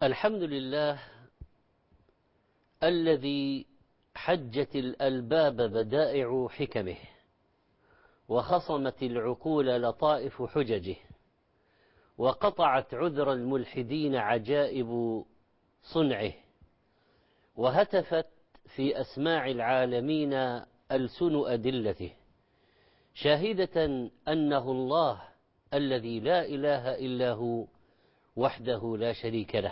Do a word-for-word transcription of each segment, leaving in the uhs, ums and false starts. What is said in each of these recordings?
الحمد لله الذي حجت الألباب بدائع حكمه، وخصمت العقول لطائف حججه، وقطعت عذر الملحدين عجائب صنعه، وهتفت في أسماع العالمين ألسن أدلته، شاهدة أنه الله الذي لا إله إلا هو وحده لا شريك له.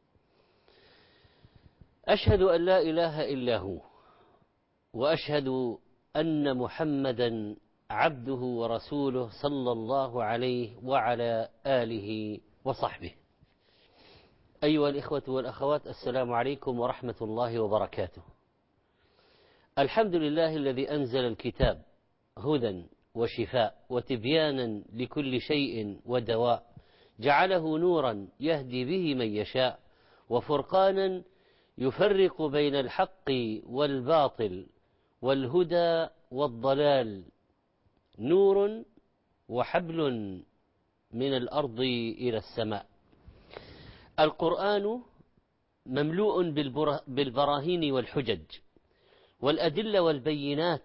أشهد أن لا إله إلا هو، وأشهد أن محمدا عبده ورسوله صلى الله عليه وعلى آله وصحبه. أيها الإخوة والأخوات، السلام عليكم ورحمة الله وبركاته. الحمد لله الذي أنزل الكتاب هدى وشفاء وتبيانا لكل شيء ودواء، جعله نورا يهدي به من يشاء، وفرقانا يفرق بين الحق والباطل والهدى والضلال، نور وحبل من الأرض إلى السماء. القرآن مملوء بالبراهين والحجج والأدلة والبينات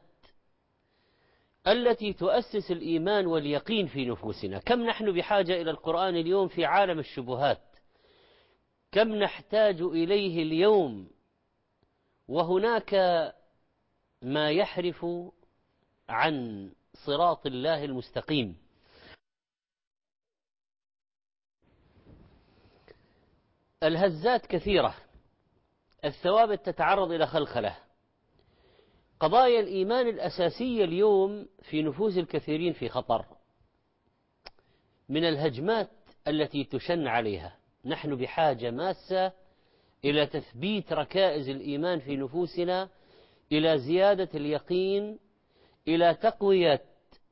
التي تؤسس الإيمان واليقين في نفوسنا. كم نحن بحاجة إلى القرآن اليوم في عالم الشبهات، كم نحتاج إليه اليوم، وهناك ما يحرف عن صراط الله المستقيم. الهزات كثيرة، الثوابت تتعرض إلى خلخلة. قضايا الإيمان الأساسية اليوم في نفوس الكثيرين في خطر من الهجمات التي تشن عليها. نحن بحاجة ماسة إلى تثبيت ركائز الإيمان في نفوسنا، إلى زيادة اليقين، إلى تقوية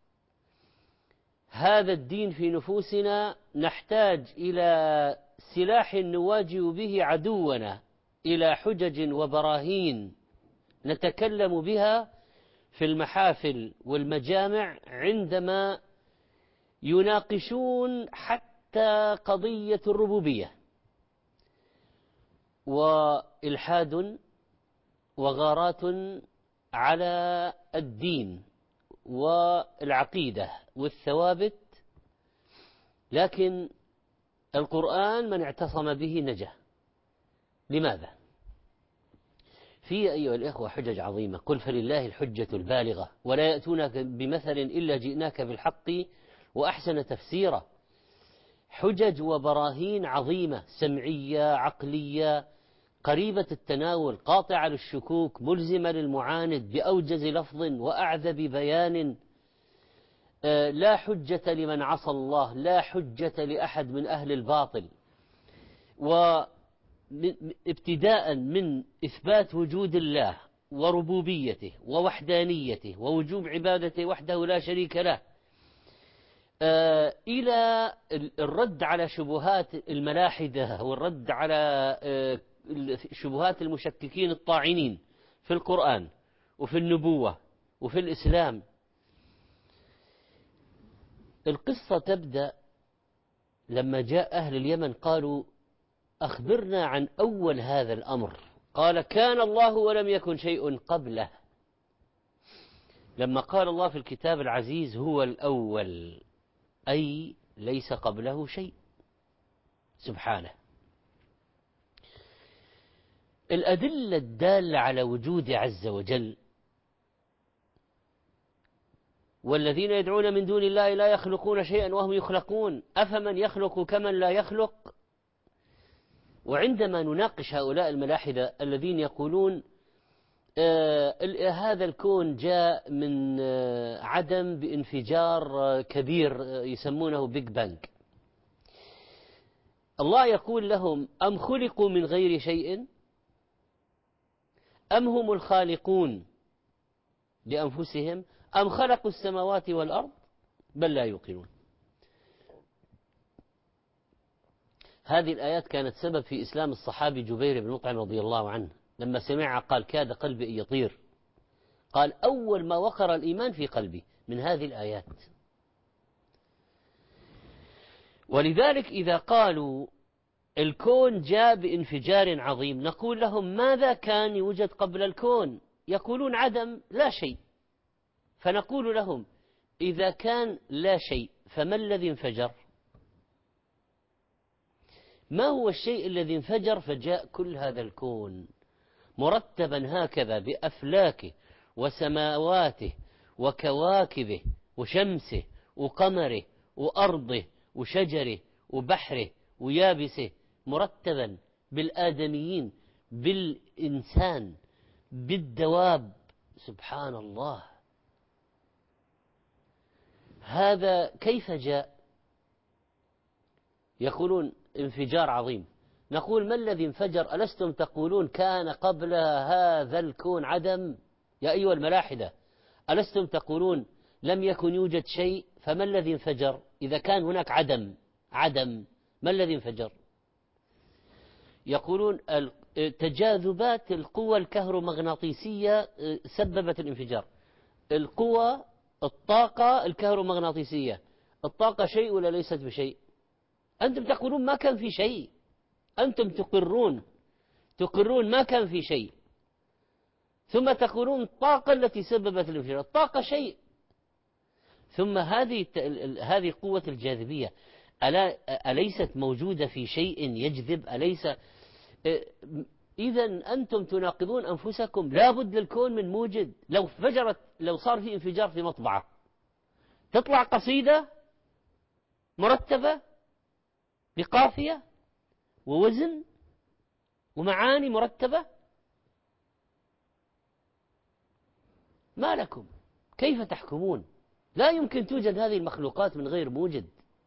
هذا الدين في نفوسنا. نحتاج إلى سلاح نواجه به عدونا، إلى حجج وبراهين نتكلم بها في المحافل والمجامع عندما يناقشون حتى قضية الربوبية، وإلحاد وغارات على الدين والعقيدة والثوابت. لكن القرآن من اعتصم به نجا. لماذا؟ في أيها الإخوة حجج عظيمة. قل فلله الحجة البالغة ولا يأتونك بمثل إلا جئناك بالحق وأحسن تفسيرا. حجج وبراهين عظيمة، سمعية عقلية قريبة التناول، قاطعة للشكوك، ملزمة للمعاند بأوجز لفظ وأعذب بيان. لا حجة لمن عصى الله، لا حجة لأحد من أهل الباطل. وابتداء من إثبات وجود الله وربوبيته ووحدانيته ووجوب عبادته وحده لا شريك له، إلى الرد على شبهات الملاحدة والرد على شبهات المشككين الطاعنين في القرآن وفي النبوة وفي الإسلام. القصة تبدأ لما جاء أهل اليمن قالوا أخبرنا عن أول هذا الأمر. قال كان الله ولم يكن شيء قبله. لما قال الله في الكتاب العزيز هو الأول، أي ليس قبله شيء سبحانه. الأدلة الدالة على وجود عز وجل: والذين يدعون من دون الله لا يخلقون شيئا وهم يخلقون أفمن يخلق كمن لا يخلق. وعندما نناقش هؤلاء الملاحدة الذين يقولون آه هذا الكون جاء من آه عدم بانفجار آه كبير آه يسمونه بيج بانج، الله يقول لهم: أم خلقوا من غير شيء أم هم الخالقون لأنفسهم أم خلقوا السماوات والأرض بل لا يوقنون. هذه الآيات كانت سبب في إسلام الصحابي جبير بن مطعم رضي الله عنه. لما سمعها قال: كاد قلبي أن يطير. قال: أول ما وقر الإيمان في قلبي من هذه الآيات. ولذلك إذا قالوا الكون جاء بانفجار عظيم، نقول لهم ماذا كان يوجد قبل الكون؟ يقولون عدم، لا شيء. فنقول لهم إذا كان لا شيء فما الذي انفجر؟ ما هو الشيء الذي انفجر فجاء كل هذا الكون مرتبا هكذا بأفلاكه وسماواته وكواكبه وشمسه وقمره وأرضه وشجره وبحره ويابسه، مرتبا بالآدميين بالإنسان بالدواب. سبحان الله، هذا كيف جاء؟ يقولون انفجار عظيم. نقول ما الذي انفجر؟ ألستم تقولون كان قبل هذا الكون عدم؟ يا أيها الملاحدة، ألستم تقولون لم يكن يوجد شيء؟ فما الذي انفجر؟ إذا كان هناك عدم عدم ما الذي انفجر؟ يقولون تجاذبات القوى الكهرومغناطيسية سببت الانفجار. القوى، الطاقة الكهرومغناطيسية، الطاقة شيء ولا ليست بشيء؟ أنتم تقولون ما كان في شيء، أنتم تقرون تقرون ما كان في شيء، ثم تقولون الطاقة التي سببت الانفجار، الطاقة شيء. ثم هذه هذه قوة الجاذبية ألا أليست موجودة في شيء يجذب؟ أليس؟ إذا أنتم تناقضون أنفسكم. لا بد للكون من موجد. لو فجرت، لو صار في انفجار في مطبعة تطلع قصيدة مرتبة بقافية ووزن ومعاني مرتبة. ما لكم؟ كيف تحكمون؟ لا يمكن توجد هذه المخلوقات من غير موجد.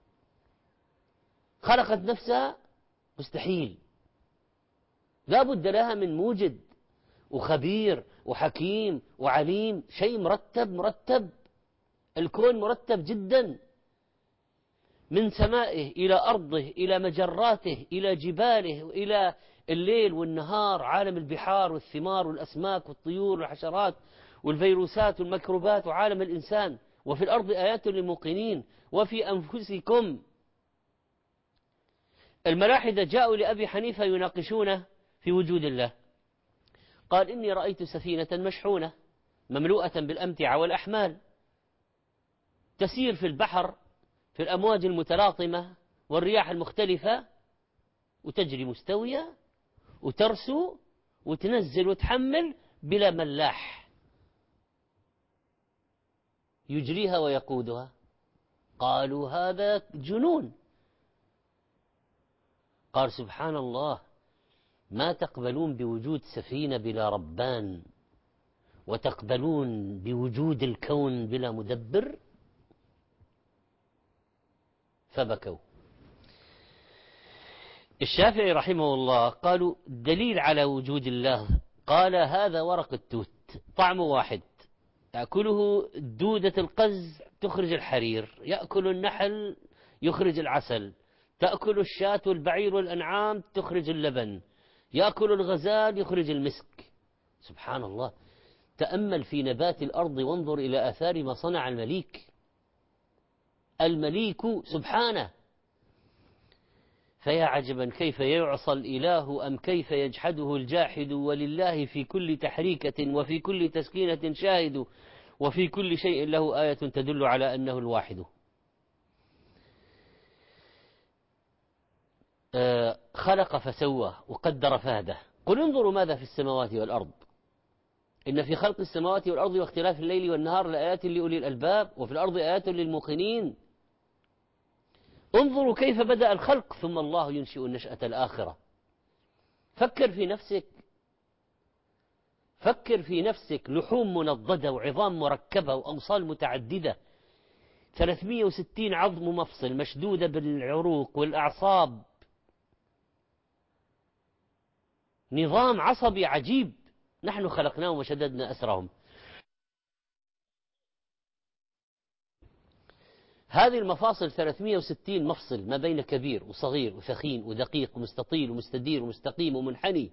خلقت نفسها، مستحيل. لا بد لها من موجد وخبير وحكيم وعليم، شيء مرتب مرتب. الكون مرتب جدا، من سمائه إلى أرضه إلى مجراته إلى جباله إلى الليل والنهار، عالم البحار والثمار والأسماك والطيور والحشرات والفيروسات والميكروبات وعالم الإنسان. وفي الأرض آيات للموقنين وفي أنفسكم. الملاحدة جاءوا لأبي حنيفة يناقشونه في وجود الله، قال إني رأيت سفينة مشحونة مملوءة بالأمتعة والأحمال تسير في البحر في الأمواج المتلاطمة والرياح المختلفة، وتجري مستوية وترسو وتنزل وتحمل بلا ملاح يجريها ويقودها. قالوا هذا جنون. قال سبحان الله، ما تقبلون بوجود سفينة بلا ربان وتقبلون بوجود الكون بلا مدبر؟ فبكوا. الشافعي رحمه الله قالوا دليل على وجود الله، قال هذا ورق التوت طعمه واحد، تأكله دودة القز تخرج الحرير، يأكل النحل يخرج العسل، تأكل الشاة والبعير والأنعام تخرج اللبن، يأكل الغزال يخرج المسك. سبحان الله، تأمل في نبات الأرض وانظر إلى آثار ما صنع المليك. المليك سبحانه. فيا عجبا كيف يعصى الإله أم كيف يجحده الجاحد، ولله في كل تحريكة وفي كل تسكينة شاهد، وفي كل شيء له آية تدل على أنه الواحد. آه خلق فسوى وقدر فهده. قل انظروا ماذا في السماوات والأرض إن في خلق السماوات والأرض واختلاف الليل والنهار لآيات لأولي الألباب، وفي الأرض آيات للموقنين. انظروا كيف بدأ الخلق ثم الله ينشئ النشأة الآخرة. فكر في نفسك، فكر في نفسك، لحوم منضدة وعظام مركبة وأوصال متعددة، ثلاثمئة وستين عظم مفصل مشدودة بالعروق والأعصاب، نظام عصبي عجيب. نحن خلقناهم وشددنا أسرهم. هذه المفاصل ثلاثمئة وستين مفصل ما بين كبير وصغير وثخين ودقيق ومستطيل ومستدير ومستقيم ومنحني.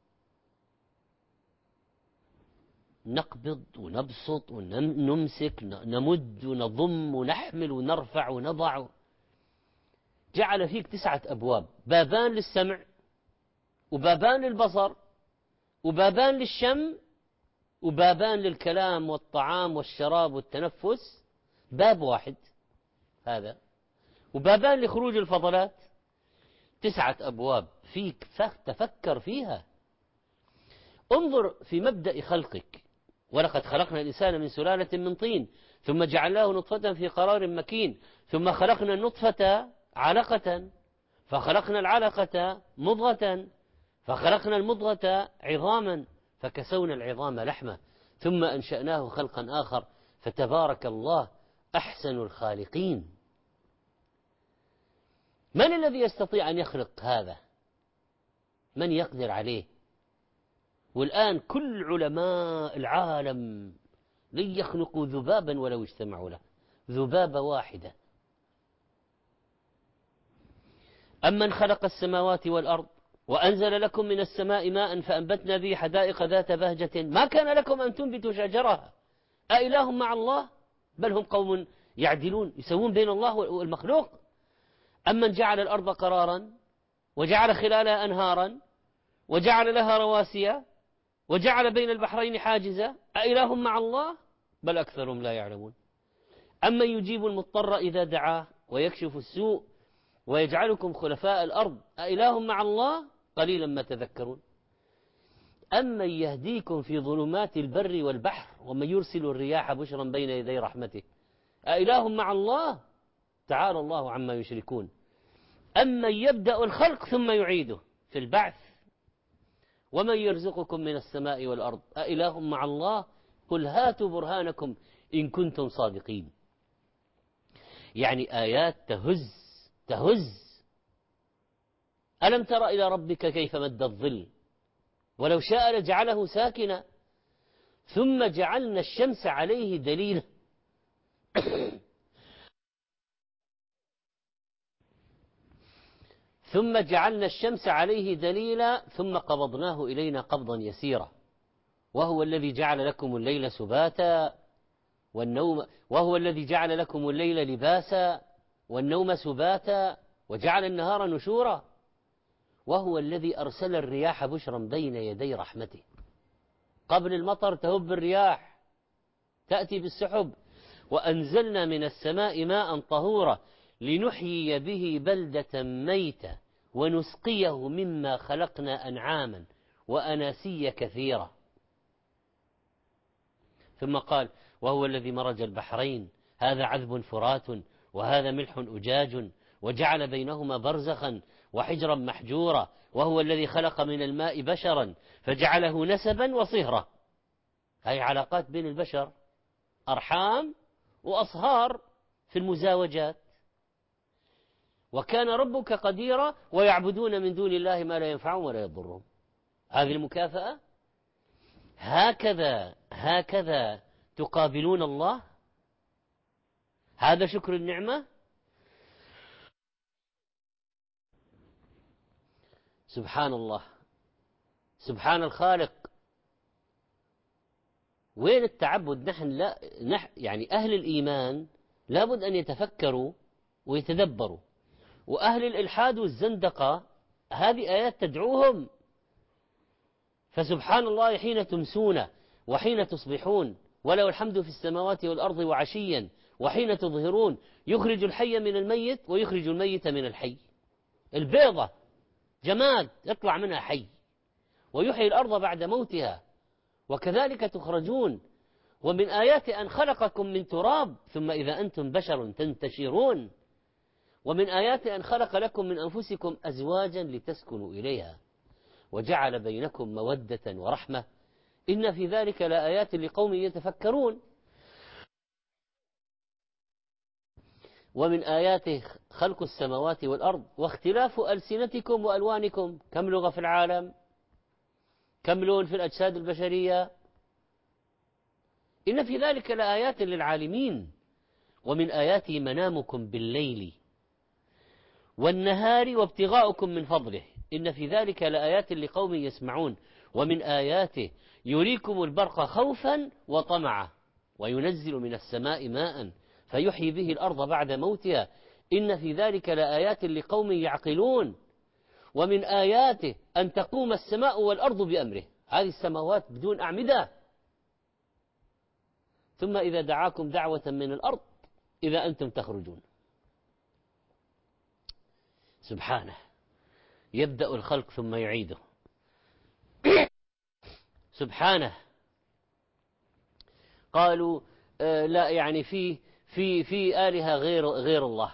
نقبض ونبسط ونمسك، نمد ونضم ونحمل ونرفع ونضع. جعل فيك تسعة أبواب، بابان للسمع، وبابان للبصر، وبابان للشم، وبابان للكلام والطعام والشراب والتنفس، باب واحد هذا، وبابان لخروج الفضلات، تسعة أبواب فيك، تفكر فيها. انظر في مبدأ خلقك، ولقد خلقنا الإنسان من سلالة من طين ثم جعلناه نطفة في قرار مكين ثم خلقنا النطفة علقة فخلقنا العلقة مضغة فخلقنا المضغة عظاما فكسونا العظام لحمة ثم أنشأناه خلقا آخر فتبارك الله أحسن الخالقين. من الذي يستطيع أن يخلق هذا؟ من يقدر عليه؟ والآن كل علماء العالم لن يخلقوا ذبابا ولو اجتمعوا له، ذبابة واحدة. أمن خلق السماوات والأرض وأنزل لكم من السماء ماء فأنبتنا به حدائق ذات بهجة ما كان لكم أن تنبتوا شجرها أإله مع الله بل هم قوم يعدلون، يسوون بين الله والمخلوق. أمن جعل الأرض قرارا وجعل خلالها أنهارا وجعل لها رواسي وجعل بين البحرين حاجزا أإله مع الله بل أكثرهم لا يعلمون. أمن يجيب المضطر إذا دعاه ويكشف السوء ويجعلكم خلفاء الأرض أإله مع الله قليلا ما تذكرون. أمن يهديكم في ظلمات البر والبحر ومن يرسل الرياح بشرا بين يدي رحمته أإله مع الله تعالى الله عما يشركون. أمن يبدأ الخلق ثم يعيده في البعث ومن يرزقكم من السماء والأرض أإله مع الله قل هاتوا برهانكم إن كنتم صادقين. يعني آيات تهز تهز. ألم تر إلى ربك كيف مد الظل ولو شاء لجعله ساكنا ثم جعلنا الشمس عليه دليلا ثم جعلنا الشمس عليه دليلا ثم قبضناه إلينا قبضا يسيرا وهو الذي جعل لكم الليل سباتا والنوم وهو الذي جعل لكم الليل لباسا والنوم سباتا وجعل النهار نشورا وهو الذي أرسل الرياح بشرا بين يدي رحمته. قبل المطر تهب الرياح تأتي بالسحب. وأنزلنا من السماء ماء طهورا لنحيي به بلدة ميتة ونسقيه مما خلقنا أنعاما وأناسيا كثيرا. ثم قال وهو الذي مرج البحرين هذا عذب فرات وهذا ملح أجاج وجعل بينهما برزخا وحجرا محجورا وهو الذي خلق من الماء بشرا فجعله نسبا وصهرا. هذه علاقات بين البشر، أرحام وأصهار في المزاوجات. وكان ربك قديرا ويعبدون من دون الله ما لا ينفعهم ولا يضرهم. هذه المكافأة. هكذا هكذا تقابلون الله. هذا شكر النعمة. سبحان الله، سبحان الخالق. وين التعبد؟ نحن لا نح يعني أهل الإيمان لابد أن يتفكروا ويتدبروا، وأهل الإلحاد والزندقة هذه آيات تدعوهم. فسبحان الله حين تمسون وحين تصبحون وله الحمد في السماوات والأرض وعشيا وحين تظهرون يخرج الحي من الميت ويخرج الميت من الحي. البيضة جماد يطلع منها حي، ويحيي الأرض بعد موتها، وكذلك تخرجون. ومن آيات أن خلقكم من تراب ثم إذا أنتم بشر تنتشرون. ومن آيات أن خلق لكم من أنفسكم أزواجا لتسكنوا إليها وجعل بينكم مودة ورحمة إن في ذلك لآيات لقوم يتفكرون. ومن آياته خلق السماوات والأرض واختلاف ألسنتكم وألوانكم. كم لغة في العالم؟ كم لون في الأجساد البشرية؟ إن في ذلك لآيات للعالمين. ومن آياته منامكم بالليل والنهار وابتغاؤكم من فضله إن في ذلك لآيات لقوم يسمعون. ومن آياته يريكم البرق خوفا وطمعا وينزل من السماء ماء فيحيي به الأرض بعد موتها إن في ذلك لآيات لقوم يعقلون ومن آياته أن تقوم السماء والأرض بأمره. هذه السماوات بدون أعمدة. ثم إذا دعاكم دعوة من الأرض إذا أنتم تخرجون. سبحانه، يبدأ الخلق ثم يعيده. سبحانه. قالوا آه لا يعني في في في آلهة غير غير الله،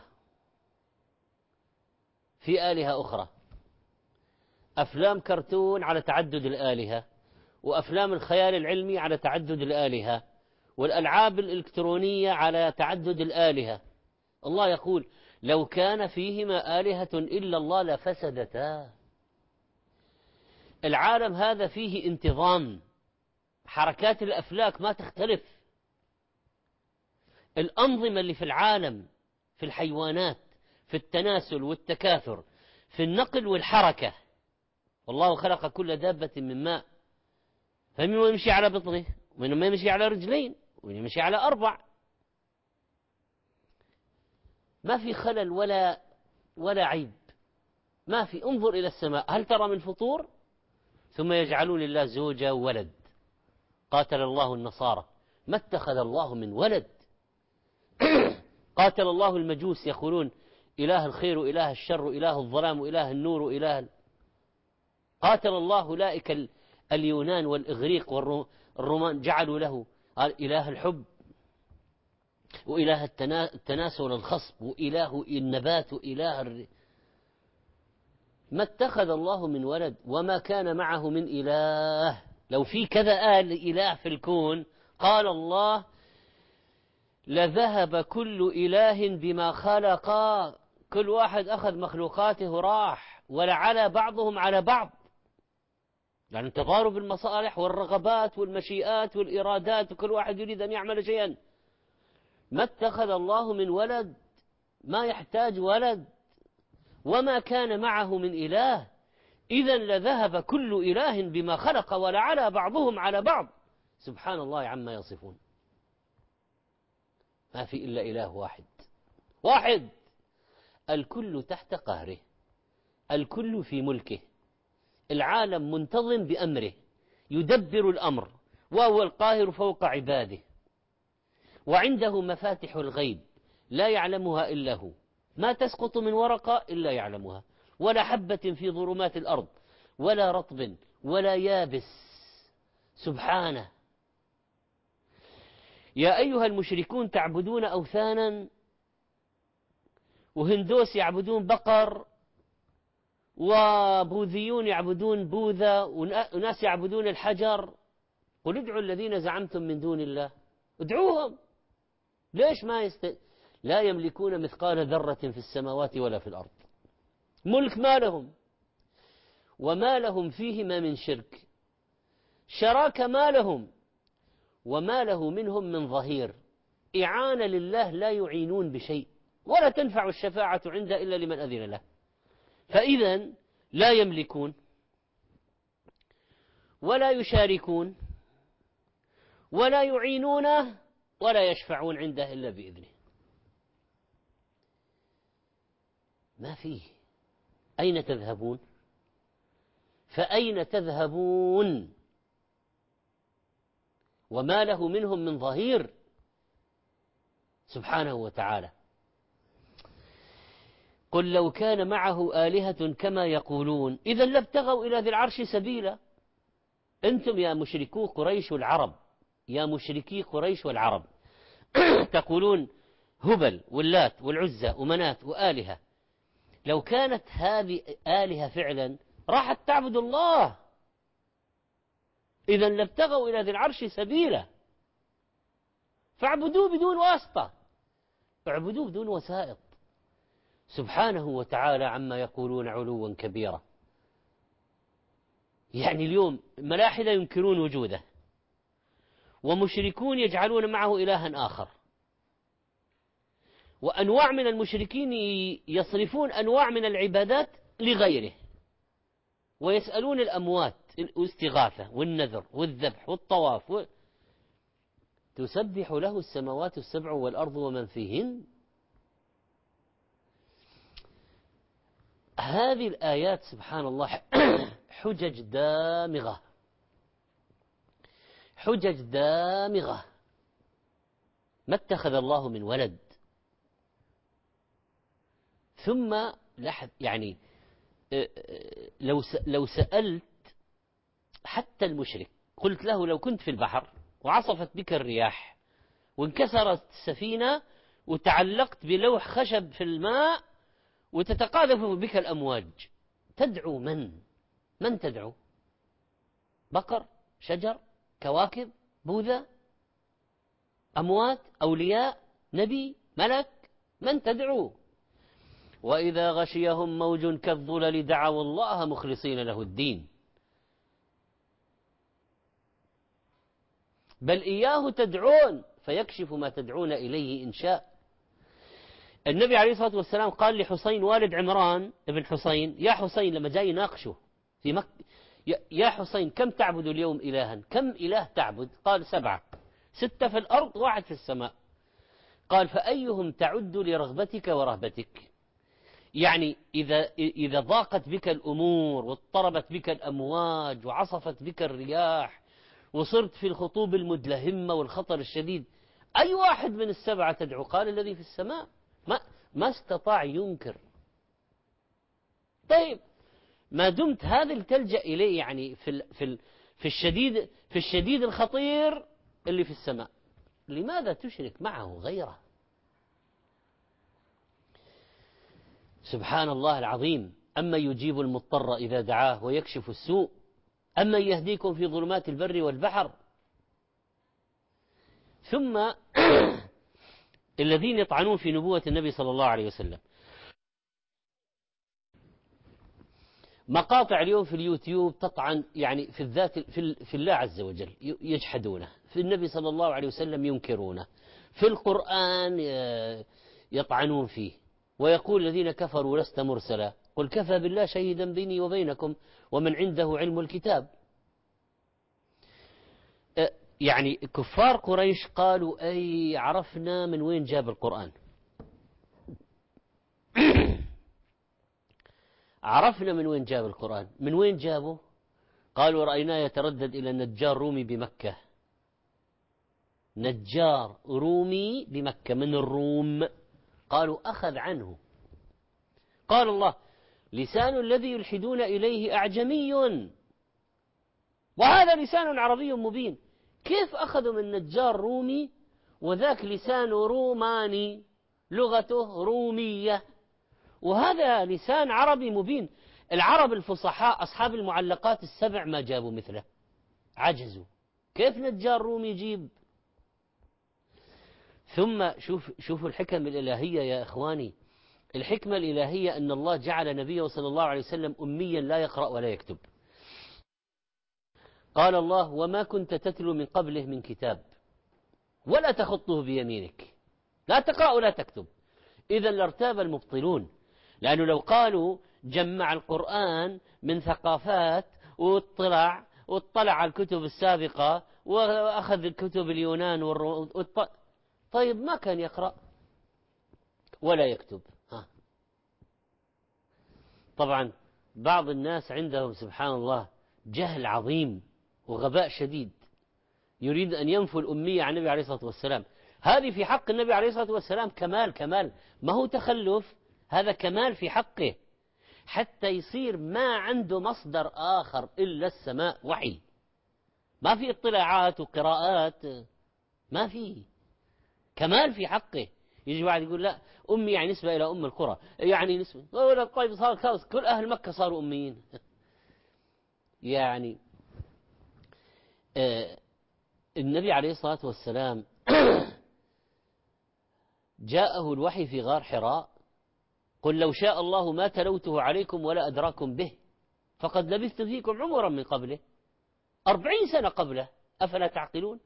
في آلهة أخرى. أفلام كرتون على تعدد الآلهة، وأفلام الخيال العلمي على تعدد الآلهة، والألعاب الإلكترونية على تعدد الآلهة. الله يقول لو كان فيهما آلهة إلا الله لفسدتا. العالم هذا فيه انتظام، حركات الأفلاك ما تختلف، الأنظمة اللي في العالم، في الحيوانات، في التناسل والتكاثر، في النقل والحركة. والله خلق كل دابة من ماء، فمنهم يمشي على بطنه، ومنهم يمشي على رجلين، ومنهم يمشي على أربع. ما في خلل ولا ولا عيب، ما في. انظر إلى السماء، هل ترى من فطور؟ ثم يجعلون لله زوجة وولد. قاتل الله النصارى، ما اتخذ الله من ولد. قاتل الله المجوس، يقولون إله الخير وإله الشر وإله الظلام وإله النور وإله ال... قاتل الله أولئك اليونان والإغريق والرومان، جعلوا له إله الحب وإله التناسل والخصب وإله النبات وإله الر... ما اتخذ الله من ولد وما كان معه من إله. لو في كذا آل إله في الكون، قال الله لذهب كل إله بما خلق. كل واحد أخذ مخلوقاته راح، ولعلى بعضهم على بعض، يعني تضارب المصالح والرغبات والمشيئات والإرادات، وكل واحد يريد أن يعمل شيئا. ما اتخذ الله من ولد، ما يحتاج ولد، وما كان معه من إله. إذا لذهب كل إله بما خلق ولعلى بعضهم على بعض. سبحان الله عما يصفون. ما في إلا إله واحد واحد، الكل تحت قهره، الكل في ملكه، العالم منتظم بأمره، يدبر الأمر، وهو القاهر فوق عباده، وعنده مفاتح الغيب لا يعلمها إلا هو، ما تسقط من ورقة إلا يعلمها، ولا حبة في ظلمات الأرض، ولا رطب ولا يابس. سبحانه. يا أيها المشركون تعبدون أوثانا، وهندوس يعبدون بقر، وبوذيون يعبدون بوذا، وناس يعبدون الحجر. قل ادعوا الذين زعمتم من دون الله، ادعوهم. ليش ما يست... لا يملكون مثقال ذرة في السماوات ولا في الأرض، ملك ما لهم، وما لهم فيهما من شرك، شراك ما لهم، وما له منهم من ظهير، إعانة لله لا يعينون بشيء، ولا تنفع الشفاعة عنده إلا لمن أذن له. فإذا لا يملكون ولا يشاركون ولا يعينونه ولا يشفعون عنده إلا بإذنه. ما فيه. أين تذهبون؟ فأين تذهبون؟ وما له منهم من ظهير سبحانه وتعالى. قل لو كان معه آلهة كما يقولون إذا لابتغوا إلى ذي العرش سبيلا. أنتم يا مشركو قريش والعرب، يا مشركي قريش والعرب تقولون هبل واللات والعزى ومنات وآلهة. لو كانت هذه آلهة فعلا راحت تعبد الله، إذا لابتغوا إلى ذي العرش سبيلا. فاعبدوه بدون واسطة، اعبدوه بدون وسائط. سبحانه وتعالى عما يقولون علوا كبيرا. يعني اليوم ملاحدة ينكرون وجوده، ومشركون يجعلون معه إلها آخر، وأنواع من المشركين يصرفون أنواع من العبادات لغيره، ويسألون الأموات الاستغاثة والنذر والذبح والطواف و... تسبح له السماوات السبع والأرض ومن فيهن. هذه الآيات سبحان الله حجج دامغة، حجج دامغة. ما اتخذ الله من ولد. ثم لاحظ يعني لو لو سألت حتى المشرك، قلت له لو كنت في البحر وعصفت بك الرياح وانكسرت السفينة وتعلقت بلوح خشب في الماء وتتقاذف بك الأمواج، تدعو من؟ من تدعو؟ بقر؟ شجر؟ كواكب؟ بوذا؟ أموات؟ أولياء؟ نبي؟ ملك؟ من تدعو؟ وإذا غشيهم موج كالظلل دعوا الله مخلصين له الدين، بل إياه تدعون فيكشف ما تدعون إليه إن شاء. النبي عليه الصلاة والسلام قال لحسين والد عمران ابن حسين: يا حسين، لما جاي يناقشه في مكة: يا حسين كم تعبد اليوم إلها؟ كم إله تعبد؟ قال: سبعة، ستة في الأرض واحد في السماء. قال: فأيهم تعد لرغبتك ورهبتك؟ يعني إذا إذا ضاقت بك الأمور واضطربت بك الأمواج وعصفت بك الرياح وصرت في الخطوب المدلهمة والخطر الشديد، أي واحد من السبعة تدعو؟ قال: الذي في السماء. ما ما استطاع ينكر. طيب ما دمت هذا اللي تلجأ إليه، يعني في في في الشديد في الشديد الخطير اللي في السماء، لماذا تشرك معه غيره؟ سبحان الله العظيم. أما يجيب المضطر إذا دعاه ويكشف السوء، أما يهديكم في ظلمات البر والبحر. ثم الذين يطعنون في نبوة النبي صلى الله عليه وسلم، مقاطع اليوم في اليوتيوب تطعن يعني في الذات في الله عز وجل، يجحدونه، في النبي صلى الله عليه وسلم ينكرونه، في القرآن يطعنون فيه، ويقول الذين كفروا: لست مرسلا، قل كفى بالله شهيدا بيني وبينكم ومن عنده علم الكتاب. يعني كفار قريش قالوا: أي عرفنا من وين جاب القرآن، عرفنا من وين جاب القرآن. من وين جابه؟ قالوا: رأيناه يتردد إلى النجار رومي بمكة. نجار رومي بمكة من الروم. قالوا: أخذ عنه. قال الله: لسان الذي يلحدون إليه أعجمي وهذا لسان عربي مبين. كيف أخذوا من نجار رومي وذاك لسان روماني لغته رومية وهذا لسان عربي مبين؟ العرب الفصحاء أصحاب المعلقات السبع ما جابوا مثله، عجزوا. كيف نجار رومي يجيب؟ ثم شوف شوفوا الحكم الإلهية يا إخواني. الحكمة الإلهية أن الله جعل نبيه صلى الله عليه وسلم أميا لا يقرأ ولا يكتب. قال الله: وما كنت تتلو من قبله من كتاب ولا تخطه بيمينك، لا تقرأ ولا تكتب. إذا لارتاب المبطلون، لأنه لو قالوا جمع القرآن من ثقافات واطلع واطلع على الكتب السابقة وأخذ الكتب اليونان والروم، طيب ما كان يقرأ ولا يكتب. ها. طبعا بعض الناس عندهم سبحان الله جهل عظيم وغباء شديد، يريد أن ينفوا الأمية عن النبي عليه الصلاة والسلام. هذه في حق النبي عليه الصلاة والسلام كمال، كمال ما هو تخلف، هذا كمال في حقه، حتى يصير ما عنده مصدر آخر إلا السماء وحي، ما في اطلاعات وقراءات، ما في، كمال في حقه. يجي واحد يقول: لا أمي يعني نسبة إلى أم القرى، يعني نسبة، طيب صار كل أهل مكة صاروا أميين. يعني آه النبي عليه الصلاة والسلام جاءه الوحي في غار حراء: قل لو شاء الله ما تلوته عليكم ولا أدراكم به فقد لبثت فيكم عمرا من قبله، أربعين سنة قبله، أفلا تعقلون؟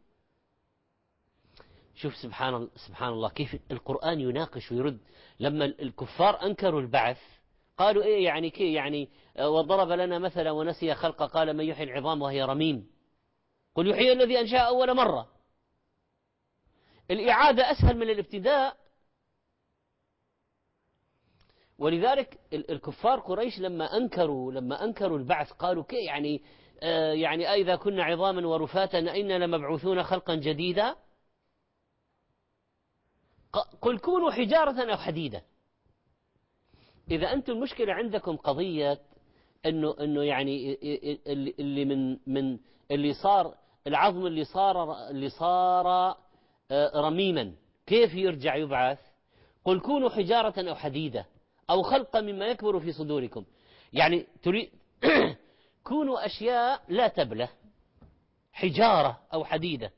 شوف سبحان سبحان الله كيف القرآن يناقش ويرد. لما الكفار أنكروا البعث قالوا: إيه يعني كي يعني وضرب لنا مثلا ونسي خلقه قال: من يحيي العظام وهي رميم قل يحيي الذي أنشأ أول مرة. الإعادة أسهل من الابتداء. ولذلك الكفار قريش لما أنكروا لما أنكروا البعث قالوا كي يعني آه يعني أئذا كنا عظاما ورفاتا أئنا لمبعوثون خلقا جديدا قل كونوا حجارة أو حديدا. إذا أنتم المشكلة عندكم قضية إنه إنه يعني اللي من من اللي صار العظم اللي صار اللي صار رميما كيف يرجع يبعث؟ قل كونوا حجارة أو حديدة أو خلقا مما يكبر في صدوركم. يعني تريد كونوا أشياء لا تبلى، حجارة أو حديدة،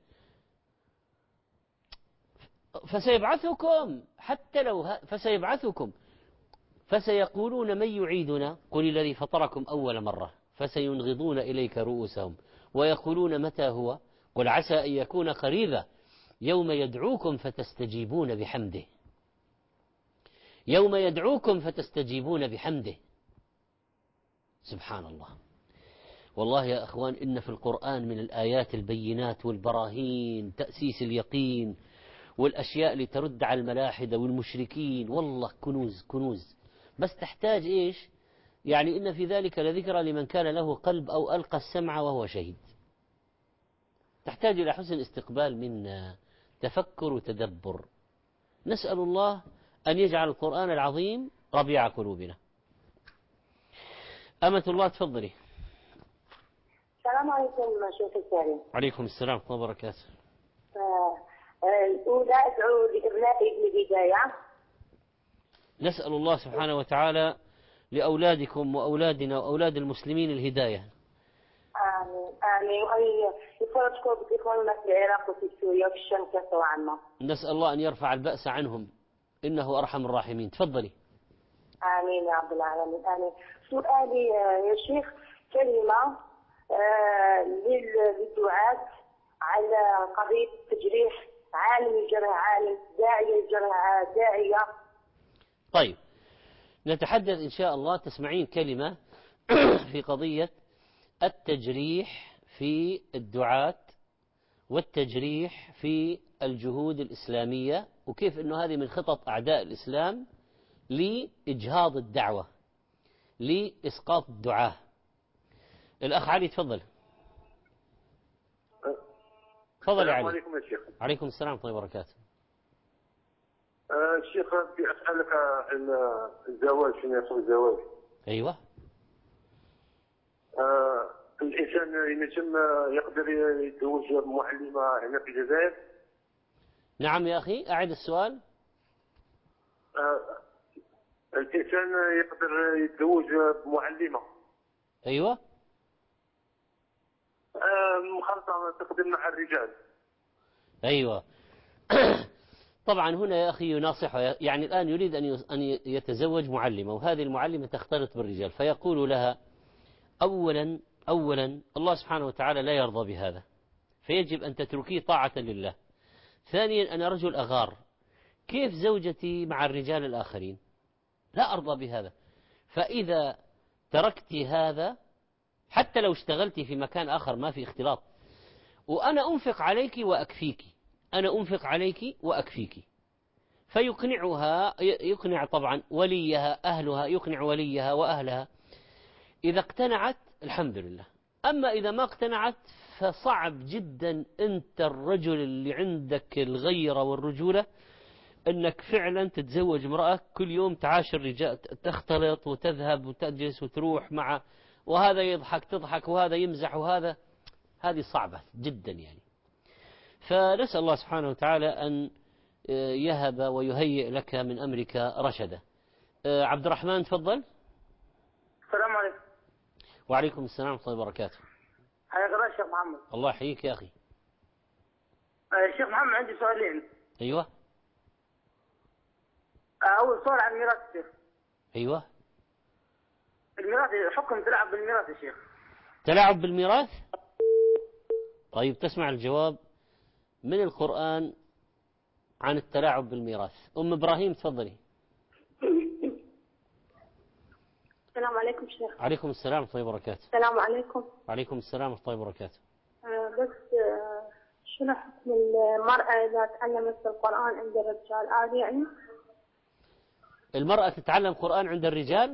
فسيبعثكم حتى لو ه... فسيبعثكم فسيقولون من يعيدنا قل الذي فطركم أول مرة فسينغضون إليك رؤوسهم ويقولون متى هو قل عسى أن يكون قريبا يوم يدعوكم فتستجيبون بحمده يوم يدعوكم فتستجيبون بحمده. سبحان الله. والله يا أخوان إن في القرآن من الآيات البينات والبراهين تأسيس اليقين والأشياء اللي ترد على الملاحدة والمشركين، والله كنوز كنوز، بس تحتاج إيش؟ يعني إن في ذلك لذكرى لمن كان له قلب أو ألقى السمع وهو شهيد. تحتاج إلى حسن استقبال منا، تفكر وتدبر. نسأل الله أن يجعل القرآن العظيم ربيع قلوبنا. أمة الله تفضلي. السلام عليكم شيخ الكريم. عليكم السلام ورحمة الله وبركاته. الأولى أدعو لأبنائي بالهداية. نسأل الله سبحانه وتعالى لأولادكم وأولادنا وأولاد المسلمين الهداية. آمين آمين. وأن يفرجكم بإخواننا في العراق وفي سوريا وفي الشام كافة وعامة. نسأل الله أن يرفع البأس عنهم إنه أرحم الراحمين. تفضلي. آمين يا رب العالمين. آمين. سؤالي يا شيخ كلمة آه للدعاة على قضية تجريح عالم يجرح عالم، داعية يجرح داعية. طيب نتحدث إن شاء الله، تسمعين كلمة في قضية التجريح في الدعاة والتجريح في الجهود الإسلامية، وكيف أنه هذه من خطط أعداء الإسلام لإجهاض الدعوة، لإسقاط الدعاة. الأخ علي تفضل. تفضل يا علي. السلام عليكم يا شيخ. عليكم السلام ورحمة الله وبركاته. آه شيخ بدي أسألك عن الزواج، شنو يصير الزواج؟ أيوة. آه الإنسان ينجم يقدر يتزوج معلمة هنا في الجزائر؟ نعم يا أخي أعد السؤال. آه الإنسان يقدر يتزوج بمعلمة. أيوة. آه مخلطة تخدم مع الرجال. أيوة. طبعا هنا يا أخي يناصح، يعني الآن يريد أن يتزوج معلمة، وهذه المعلمة تختلط بالرجال، فيقول لها أولا أولا الله سبحانه وتعالى لا يرضى بهذا، فيجب أن تتركيه طاعة لله. ثانيا أنا رجل أغار، كيف زوجتي مع الرجال الآخرين؟ لا أرضى بهذا. فإذا تركت هذا حتى لو اشتغلت في مكان آخر ما في اختلاط، وأنا أنفق عليك وأكفيك، أنا أنفق عليك وأكفيك. فيقنعها، يقنع طبعا وليها أهلها، يقنع وليها وأهلها. إذا اقتنعت الحمد لله. أما إذا ما اقتنعت فصعب جدا أنت الرجل اللي عندك الغيرة والرجولة أنك فعلا تتزوج امرأة كل يوم تعاشر رجال، تختلط وتذهب وتجلس وتروح مع، وهذا يضحك تضحك وهذا يمزح وهذا، هذه صعبة جدا يعني. فنسأل الله سبحانه وتعالى أن يهب ويهيئ لك من أمرك رشدا. عبد الرحمن تفضل. السلام عليكم. وعليكم السلام ورحمة الله وبركاته. حياك الله شيخ محمد. الله يحييك يا أخي. شيخ محمد عندي سؤالين. أيوة. أول سؤال عن الميراث يا شيخ. أيوة. الميراث حكم تلعب بالميراث يا شيخ. تلاعب بالميراث؟ طيب تسمع الجواب من القرآن عن التلاعب بالميراث. أم إبراهيم تفضلي. السلام عليكم شيخ. عليكم السلام ورحمة الله وبركاته. السلام عليكم. وعليكم السلام ورحمة الله وبركاته. آه بس آه شنو حكم المرأة إذا تعلمت القرآن عند الرجال عادي يعني؟ المرأة تتعلم قرآن عند الرجال؟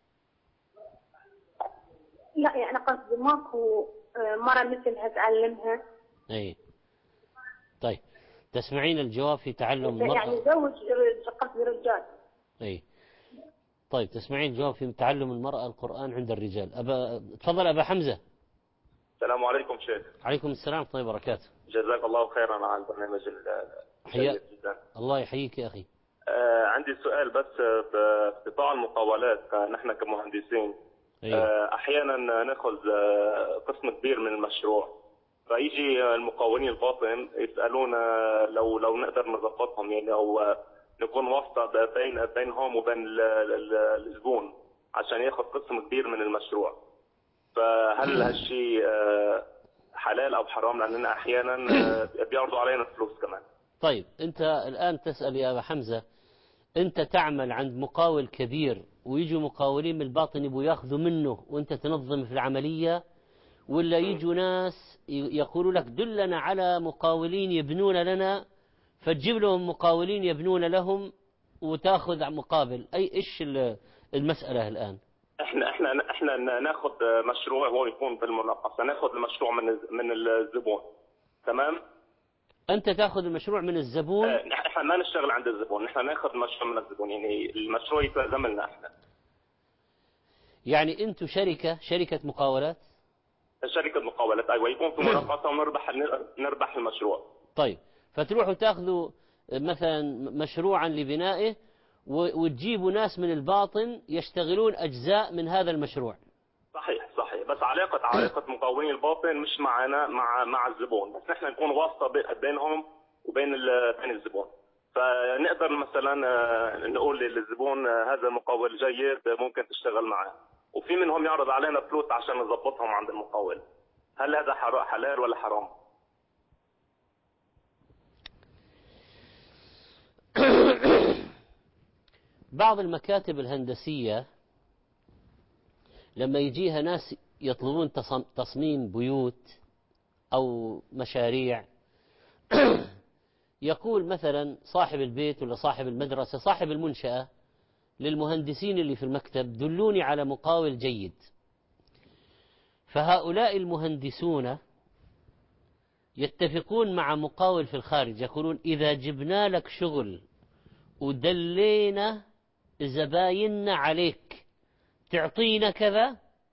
لا يعني قصدي ماكو مرة مثلها تعلمها. اي طيب تسمعين الجواب في تعلم المرأة يعني زوج قصدي رجال. اي طيب تسمعين الجواب في تعلم المرأة القرآن عند الرجال. أبا تفضل أبا حمزة. السلام عليكم شيخ. عليكم السلام ورحمة الله وبركاته. جزاك الله خيرا على البرنامج الجيد جدا. الله يحييك يا أخي. آه عندي سؤال بس بقطاع المقاولات. نحن كمهندسين أيوة. آه أحيانا ناخذ آه قسم كبير من المشروع، فيجي المقاولين الباطن يسألونا لو لو نقدر نضبطهم، يعني أو نكون واسطة بين بينهم وبين الزبون عشان ياخذ قسم كبير من المشروع. فهل هالشيء حلال أو حرام؟ لأننا أحيانا بيعرضوا علينا فلوس كمان. طيب أنت الآن تسأل يا أبا حمزة، أنت تعمل عند مقاول كبير ويجوا مقاولين من الباطن يبوا ياخذوا منه وأنت تنظم في العملية، ولا يجوا ناس يقولوا لك دلنا على مقاولين يبنون لنا فتجيب لهم مقاولين يبنون لهم وتاخذ مقابل؟ أي إيش المسألة الآن؟ احنا احنا احنا ناخذ مشروع هو يكون في المناقصه، ناخذ المشروع من من الزبون. تمام؟ انت تاخذ المشروع من الزبون؟ اه احنا ما نشتغل عند الزبون، احنا ناخذ المشروع من الزبون، يعني المشروع يلزم لنا احنا. يعني انتم شركه شركه مقاولات؟ شركه مقاولات ايوه، يكون في مناقصه ونربح نربح المشروع. طيب فتروحوا تاخذوا مثلا مشروعا لبنائه وتجيبوا ناس من الباطن يشتغلون أجزاء من هذا المشروع. صحيح صحيح، بس علاقة علاقة مقاولين الباطن مش معنا مع مع الزبون، بس نحن نكون واسطة بينهم وبين بين الزبون. فنقدر مثلا نقول للزبون هذا المقاول جيد ممكن تشتغل معه، وفي منهم يعرض علينا فلوس عشان نضبطهم عند المقاول. هل هذا حلال ولا حرام؟ بعض المكاتب الهندسية لما يجيها ناس يطلبون تصميم بيوت أو مشاريع يقول مثلا صاحب البيت ولا صاحب المدرسة صاحب المنشأة للمهندسين اللي في المكتب دلوني على مقاول جيد. فهؤلاء المهندسون يتفقون مع مقاول في الخارج يقولون إذا جبنا لك شغل ودلينا زبايننا عليك تعطينا كذا.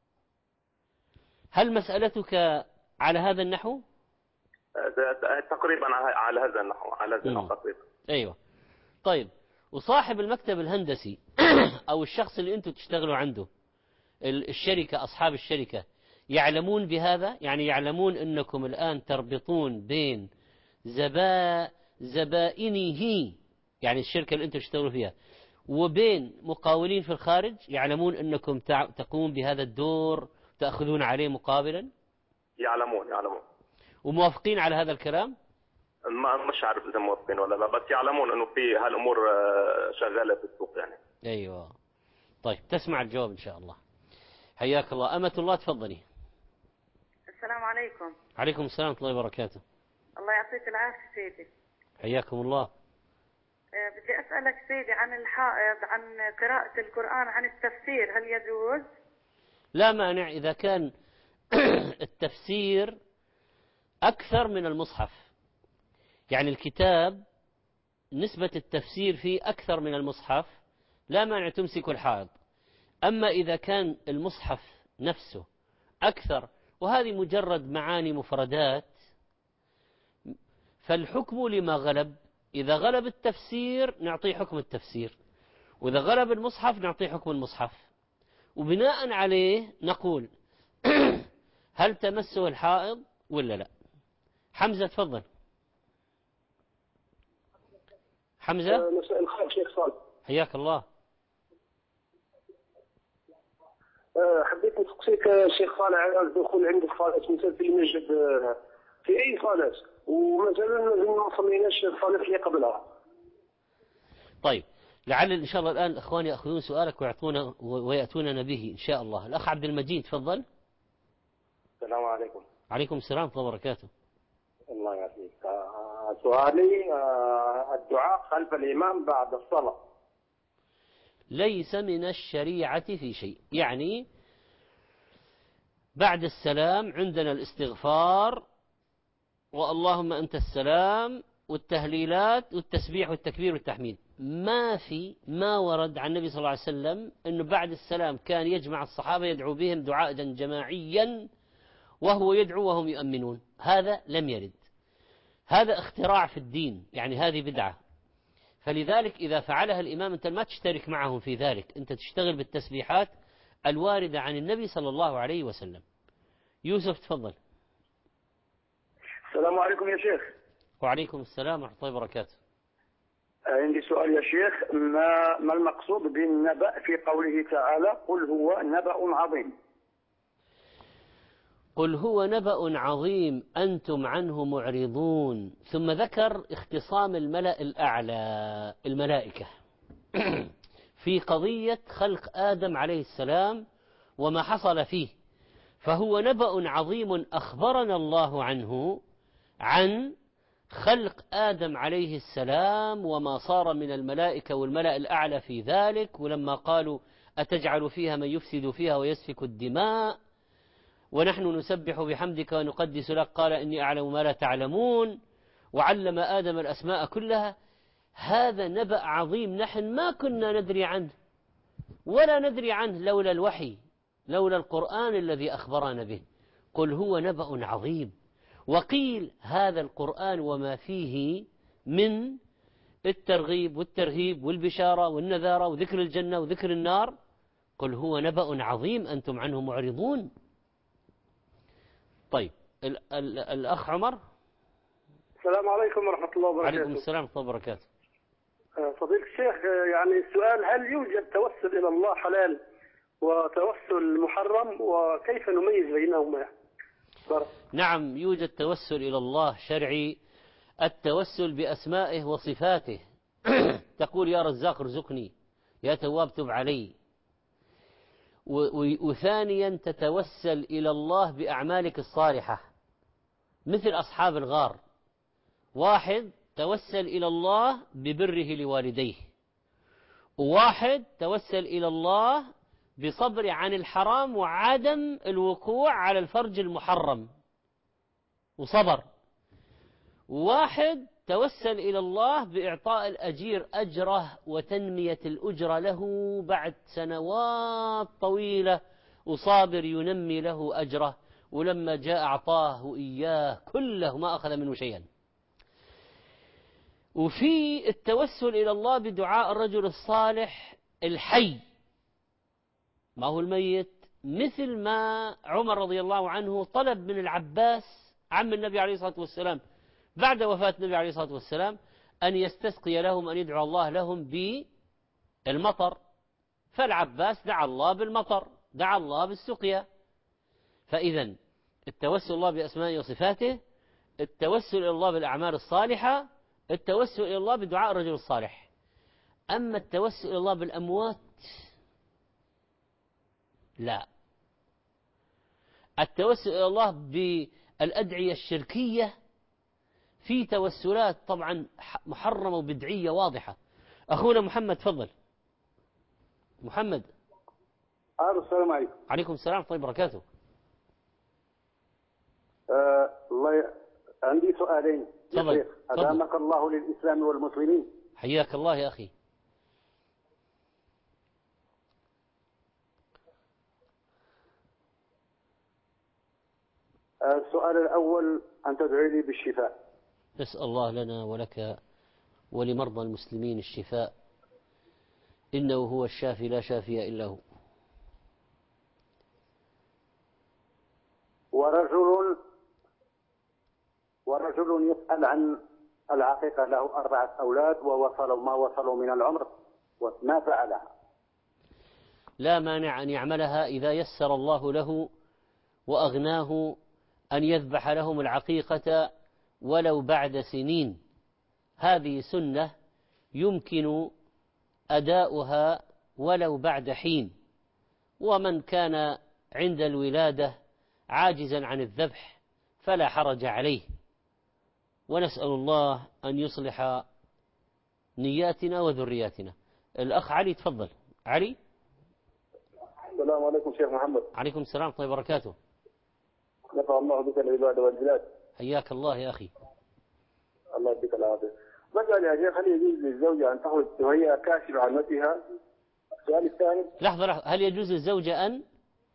هل مسألتك على هذا النحو؟ تقريبا على هذا النحو على هذا النحو تقريبا. ايوه طيب، وصاحب المكتب الهندسي او الشخص اللي انتم تشتغلوا عنده الشركة اصحاب الشركة يعلمون بهذا؟ يعني يعلمون انكم الان تربطون بين زبا زبائنه يعني الشركة اللي انتم تشتغلوا فيها وبين مقاولين في الخارج يعلمون انكم تقومون بهذا الدور تأخذون عليه مقابلا؟ يعلمون يعلمون وموافقين على هذا الكلام؟ ما مش عارف اذا موافقين ولا لا، بس يعلمون انه في هالامور شغاله في السوق يعني. ايوه طيب تسمع الجواب ان شاء الله. حياك الله. أمة الله تفضلي. السلام عليكم. عليكم السلام ورحمة الله وبركاته. الله يعطيك العافية سيدي. حياكم الله. أه بدي أسألك سيدي عن الحائض، عن قراءة القرآن، عن التفسير، هل يجوز؟ لا مانع إذا كان التفسير أكثر من المصحف، يعني الكتاب نسبة التفسير فيه أكثر من المصحف لا مانع تمسك الحائض. أما إذا كان المصحف نفسه أكثر وهذه مجرد معاني مفردات فالحكم لما غلب. إذا غلب التفسير نعطيه حكم التفسير، وإذا غلب المصحف نعطيه حكم المصحف، وبناء عليه نقول هل تمسه الحائض ولا لا. حمزة تفضل. حمزة. مساء الخير شيخ صالح. حياك الله. حبيت نسقسيك شيخ صالح على الدخول عند الصلاة مثل في المسجد في أي صلاة، ومثلا ما صليناش الصلاة اللي قبلها. طيب لعل إن شاء الله الآن الأخوان يأخذون سؤالك ويعطونا ويأتوننا به إن شاء الله. الأخ عبد المجيد تفضل. السلام عليكم. عليكم السلام ورحمة الله وبركاته. الله يعافيك. سؤالي الدعاء خلف الإمام بعد الصلاة. ليس من الشريعة في شيء. يعني بعد السلام عندنا الاستغفار واللهم أنت السلام والتهليلات والتسبيح والتكبير والتحميد. ما في ما ورد عن النبي صلى الله عليه وسلم أنه بعد السلام كان يجمع الصحابة يدعو بهم دعاء جماعيا وهو يدعو وهم يؤمنون، هذا لم يرد. هذا اختراع في الدين، يعني هذه بدعة. فلذلك إذا فعلها الإمام أنت ما تشترك معهم في ذلك، أنت تشتغل بالتسبيحات الواردة عن النبي صلى الله عليه وسلم. يوسف تفضل. السلام عليكم يا شيخ. وعليكم السلام ورحمة الله وبركاته. عندي سؤال يا شيخ، ما ما المقصود بالنبأ في قوله تعالى قل هو نبأ عظيم؟ قل هو نبأ عظيم أنتم عنه معرضون، ثم ذكر اختصام الملأ الأعلى الملائكة في قضية خلق آدم عليه السلام وما حصل فيه. فهو نبأ عظيم أخبرنا الله عنه عن خلق آدم عليه السلام وما صار من الملائكة والملأ الأعلى في ذلك. ولما قالوا أتجعل فيها من يفسد فيها ويسفك الدماء ونحن نسبح بحمدك ونقدس لك قال إني أعلم ما لا تعلمون، وعلم آدم الأسماء كلها. هذا نبأ عظيم نحن ما كنا ندري عنه ولا ندري عنه لولا الوحي، لولا القرآن الذي أخبرنا به. قل هو نبأ عظيم. وقيل هذا القرآن وما فيه من الترغيب والترهيب والبشارة والنذارة وذكر الجنة وذكر النار، قل هو نبأ عظيم أنتم عنه معرضون. طيب ال ال الأخ عمر. السلام عليكم ورحمة الله وبركاته. عليكم السلام ورحمة الله وبركاته. فضيلة الشيخ، يعني السؤال، هل يوجد توسل إلى الله حلال وتوسل محرم، وكيف نميز بينهما؟ نعم يوجد توسل إلى الله شرعي، التوسل بأسمائه وصفاته تقول يا رزاق ارزقني، يا تواب تب علي. وثانيا تتوسل إلى الله بأعمالك الصالحة مثل أصحاب الغار، واحد توسل إلى الله ببره لوالديه، وواحد توسل إلى الله بصبر عن الحرام وعدم الوقوع على الفرج المحرم وصبر، واحد توسل إلى الله بإعطاء الأجير أجره وتنمية الأجر له بعد سنوات طويلة، وصابر ينمي له أجره، ولما جاء أعطاه إياه كله ما أخذ منه شيئا. وفي التوسل إلى الله بدعاء الرجل الصالح الحي ما هو الميت، مثل ما عمر رضي الله عنه طلب من العباس عم النبي عليه الصلاة والسلام بعد وفاة النبي عليه الصلاة والسلام أن يستسقي لهم، أن يدعو الله لهم بالمطر، فالعباس دعا الله بالمطر، دعا الله بالسقيا. فإذا التوسل الله بأسمائه وصفاته، التوسل إلى الله بالأعمال الصالحة، التوسل إلى الله بدعاء الرجل الصالح. أما التوسل إلى الله بالأموات لا. التوسل إلى الله بالأدعية الشركية في توسلات طبعا محرمة وبدعية واضحة. أخونا محمد تفضل. محمد. السلام عليكم. عليكم السلام ورحمة الله وبركاته. آه الله ي... عندي سؤالين. تفضل. أدامك الله للإسلام والمسلمين. حياك الله يا أخي. السؤال الأول أن تدعي لي بالشفاء. نسأل الله لنا ولك ولمرضى المسلمين الشفاء، إنه هو الشافي لا شافي إلا هو. ورجل ورجل يسأل عن العقيقة، له أربعة أولاد ووصلوا ما وصلوا من العمر وما فعلها. لا مانع أن يعملها إذا يسر الله له وأغناه أن يذبح لهم العقيقة ولو بعد سنين. هذه سنة يمكن أداؤها ولو بعد حين. ومن كان عند الولادة عاجزا عن الذبح فلا حرج عليه. ونسأل الله أن يصلح نياتنا وذرياتنا. الأخ علي تفضل. علي. السلام عليكم شيخ محمد. عليكم السلام ورحمة الله وبركاته. نفع الله بك العباد والبلاد. حياك الله يا أخي. الله يديك العافية. بسأل يا شيخ، هل يجوز للزوجة أن تخرج وهي كاشفة عن وجهها؟ السؤال الثاني. لحظة لحظة، هل يجوز للزوجة أن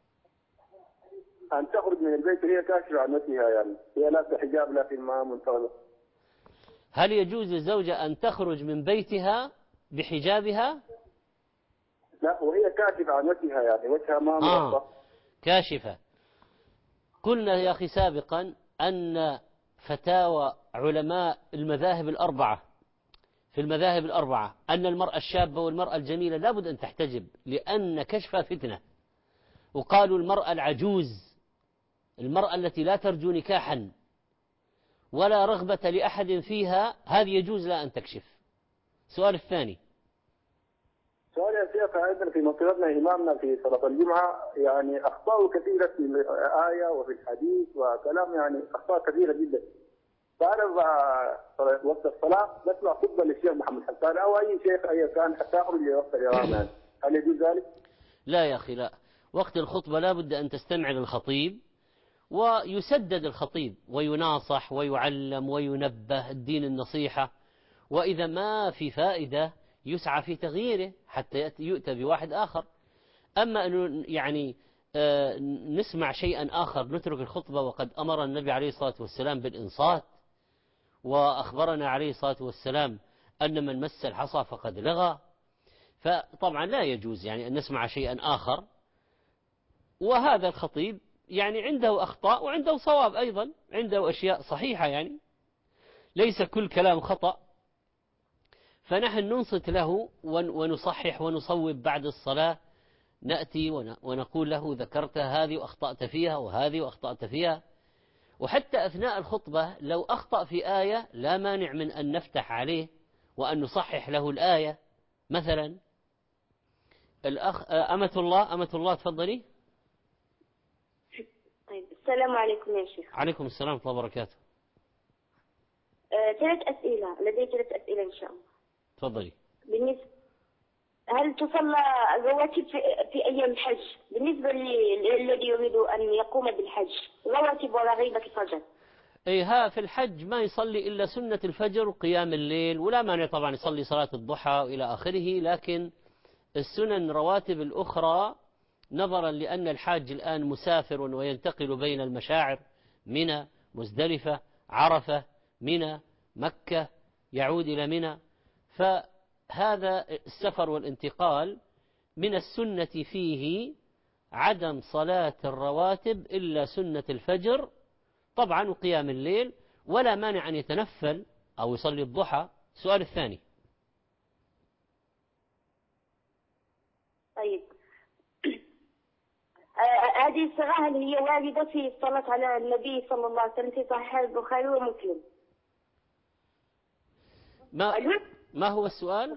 أن تخرج من البيت وهي كاشفة عن وجهها، يعني هي لابسة حجاب لكن ما منتظمة؟ هل يجوز للزوجة أن تخرج من بيتها بحجابها؟ لا، وهي كاشفة عن وجهها، يعني وجهها ما مغطى. آه. كاشفة. قلنا يا أخي سابقا أن فتاوى علماء المذاهب الأربعة في المذاهب الأربعة أن المرأة الشابة والمرأة الجميلة لابد أن تحتجب، لأن كشفها فتنة. وقالوا المرأة العجوز، المرأة التي لا ترجو نكاحا ولا رغبة لأحد فيها، هذه يجوز لها أن تكشف. السؤال الثاني. سؤال يا شيخ، أيضا في منطقتنا إمامنا في صلاة الجمعة يعني أخطاء كثيرة في الآية وفي الحديث وكلام، يعني أخطاء كثيرة جدا. فأنا وقت الصلاة بسمع خطبة للشيخ محمد حسان أو أي شيخ أي كان حتى أخرج لوقت الإمام، يعني هل يجوز ذلك؟ لا يا أخي لا، وقت الخطبة لا بد أن تستمع للخطيب ويسدد الخطيب ويناصح ويعلم وينبه، الدين النصيحة، وإذا ما في فائدة يسعى في تغييره حتى يؤتى بواحد آخر. أما أن يعني آه نسمع شيئا آخر نترك الخطبة، وقد أمر النبي عليه الصلاة والسلام بالإنصات، وأخبرنا عليه الصلاة والسلام أن من مس الحصى فقد لغى، فطبعا لا يجوز يعني أن نسمع شيئا آخر. وهذا الخطيب يعني عنده أخطاء وعنده صواب أيضا، عنده أشياء صحيحة، يعني ليس كل كلام خطأ، فنحن ننصت له ونصحح ونصوب بعد الصلاة، نأتي ونقول له ذكرت هذه وأخطأت فيها وهذه وأخطأت فيها. وحتى أثناء الخطبة لو أخطأ في آية لا مانع من أن نفتح عليه وأن نصحح له الآية. مثلا الأخ أمة الله أمة الله تفضلي. طيب، السلام عليكم يا شيخ. عليكم السلام ورحمة الله وبركاته. أه، ثلاث أسئلة، لدي ثلاث أسئلة إن شاء الله. تفضلي. بالنسبة هل تصلى الرواتب في, في أيام الحج بالنسبة للذي يريد أن يقوم بالحج، رواتب ورغيبة الفجر؟ أي ها في الحج ما يصلي إلا سنة الفجر وقيام الليل، ولا مانع طبعا يصلي صلاة الضحى وإلى آخره، لكن السنن رواتب الأخرى نظرا لأن الحاج الآن مسافر وينتقل بين المشاعر، منى، مزدلفة، عرفة، منى، مكة، يعود إلى منى، فهذا السفر والانتقال من السنة فيه عدم صلاة الرواتب إلا سنة الفجر طبعا وقيام الليل، ولا مانع أن يتنفل أو يصلي الضحى. السؤال الثاني. طيب، هذه الصلاة هل هي واردة في الصلاة على النبي صلى الله عليه وسلم في صحيح البخاري ومسلم؟ ما, ما هو السؤال؟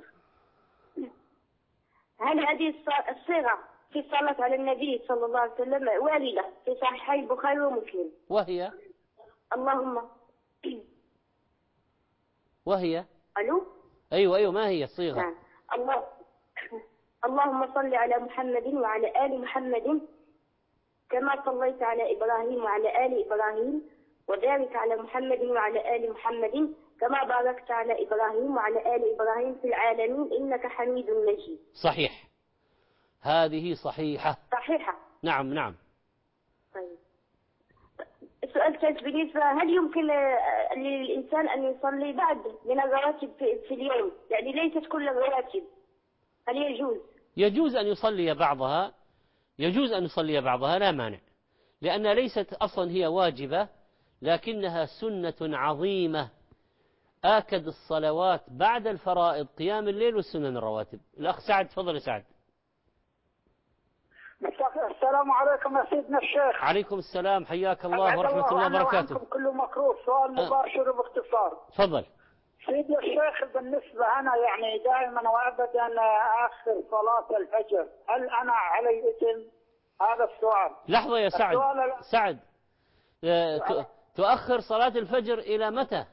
هل هذه الصيغة في الصلاة على النبي صلى الله عليه وسلم واردة في صحيح البخاري ومسلم؟ وهي اللهم وهي ألو أيوة أيوة ما هي الصيغة؟ نعم. الله اللهم صل على محمد وعلى آل محمد كما صليت على إبراهيم وعلى آل إبراهيم، وبارك على محمد وعلى آل محمد كما باركت على إبراهيم وعلى آل إبراهيم في العالمين إنك حميد مجيد. صحيح، هذه صحيحة. صحيحة. نعم نعم. طيب، السؤال الثالث بالنسبة هل يمكن للإنسان أن يصلي بعد من الرواتب في اليوم، يعني ليست كل الرواتب، هل يجوز؟ يجوز أن يصلي بعضها، يجوز أن يصلي بعضها لا مانع، لأنها ليست أصلا هي واجبة، لكنها سنة عظيمة. آكد الصلوات بعد الفرائض قيام الليل والسنن الرواتب. الأخ سعد تفضل. سعد. السلام عليكم يا سيدنا الشيخ. عليكم السلام، حياك الله ورحمة الله وبركاته. كله مكروه. سؤال مباشر وباختصار. تفضل. سيدي الشيخ، بالنسبة أنا يعني دائما وأبدا أخر صلاة الفجر، هل أنا علي إثم؟ هذا السؤال. لحظة يا سعد. سعد تؤخر صلاة الفجر إلى متى؟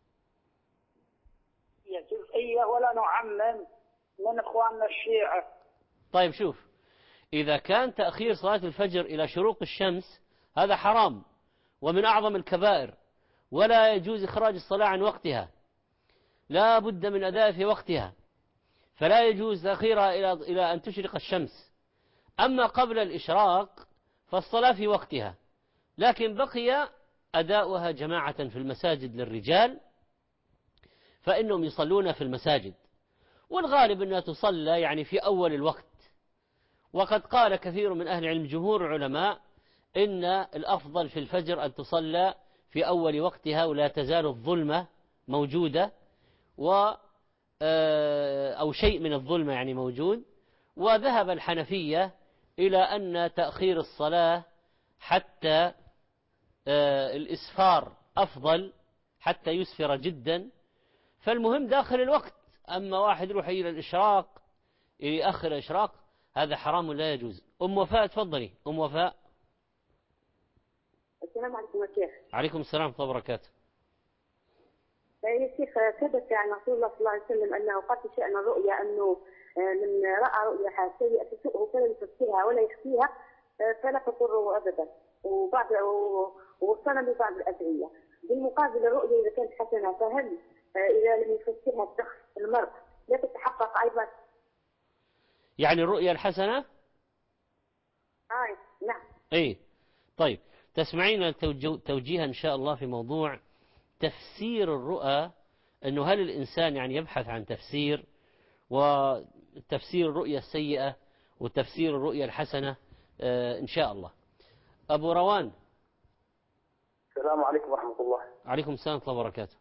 هي جزئية ولا نعمم من إخواننا الشيعة. طيب شوف، إذا كان تأخير صلاة الفجر إلى شروق الشمس هذا حرام ومن أعظم الكبائر، ولا يجوز إخراج الصلاة عن وقتها، لا بد من أداء في وقتها، فلا يجوز تأخيرها إلى إلى أن تشرق الشمس. أما قبل الإشراق فالصلاة في وقتها، لكن بقي أداؤها جماعة في المساجد للرجال، فإنهم يصلون في المساجد، والغالب أنها تصلى يعني في أول الوقت. وقد قال كثير من أهل العلم جمهور العلماء إن الأفضل في الفجر أن تصلى في أول وقتها ولا تزال الظلمة موجودة، و أو شيء من الظلمة يعني موجود. وذهب الحنفية إلى أن تأخير الصلاة حتى الإسفار أفضل، حتى يسفر جدا، فالمهم داخل الوقت. أما واحد يروح إلى الإشراق يأخر الإشراق هذا حرام لا يجوز. أم وفاء تفضلي. أم وفاء. السلام عليكم يا شيخ. عليكم السلام ورحمة الله وبركاته. يا شيخ ثبت عن رسول الله صلى الله عليه وسلم أنه قد شأن الرؤيا أنه من رأى رؤيا سيئة تسوءه فلا يفسرها ولا يخفيها فلا تضره أبدا، وبعد وصلنا ببعض الأدعية. بالمقابل الرؤيا إذا كانت حسنة فهل إذا لم يفسرها الشخص المرء لا تتحقق أيضا؟ يعني الرؤيا الحسنة؟ آه نعم. إيه طيب، تسمعين توجيها إن شاء الله في موضوع تفسير الرؤى، أنه هل الإنسان يعني يبحث عن تفسير، وتفسير الرؤيا السيئة وتفسير الرؤيا الحسنة آه إن شاء الله. أبو روان. السلام عليكم ورحمة الله. عليكم السلام ورحمة الله وبركاته.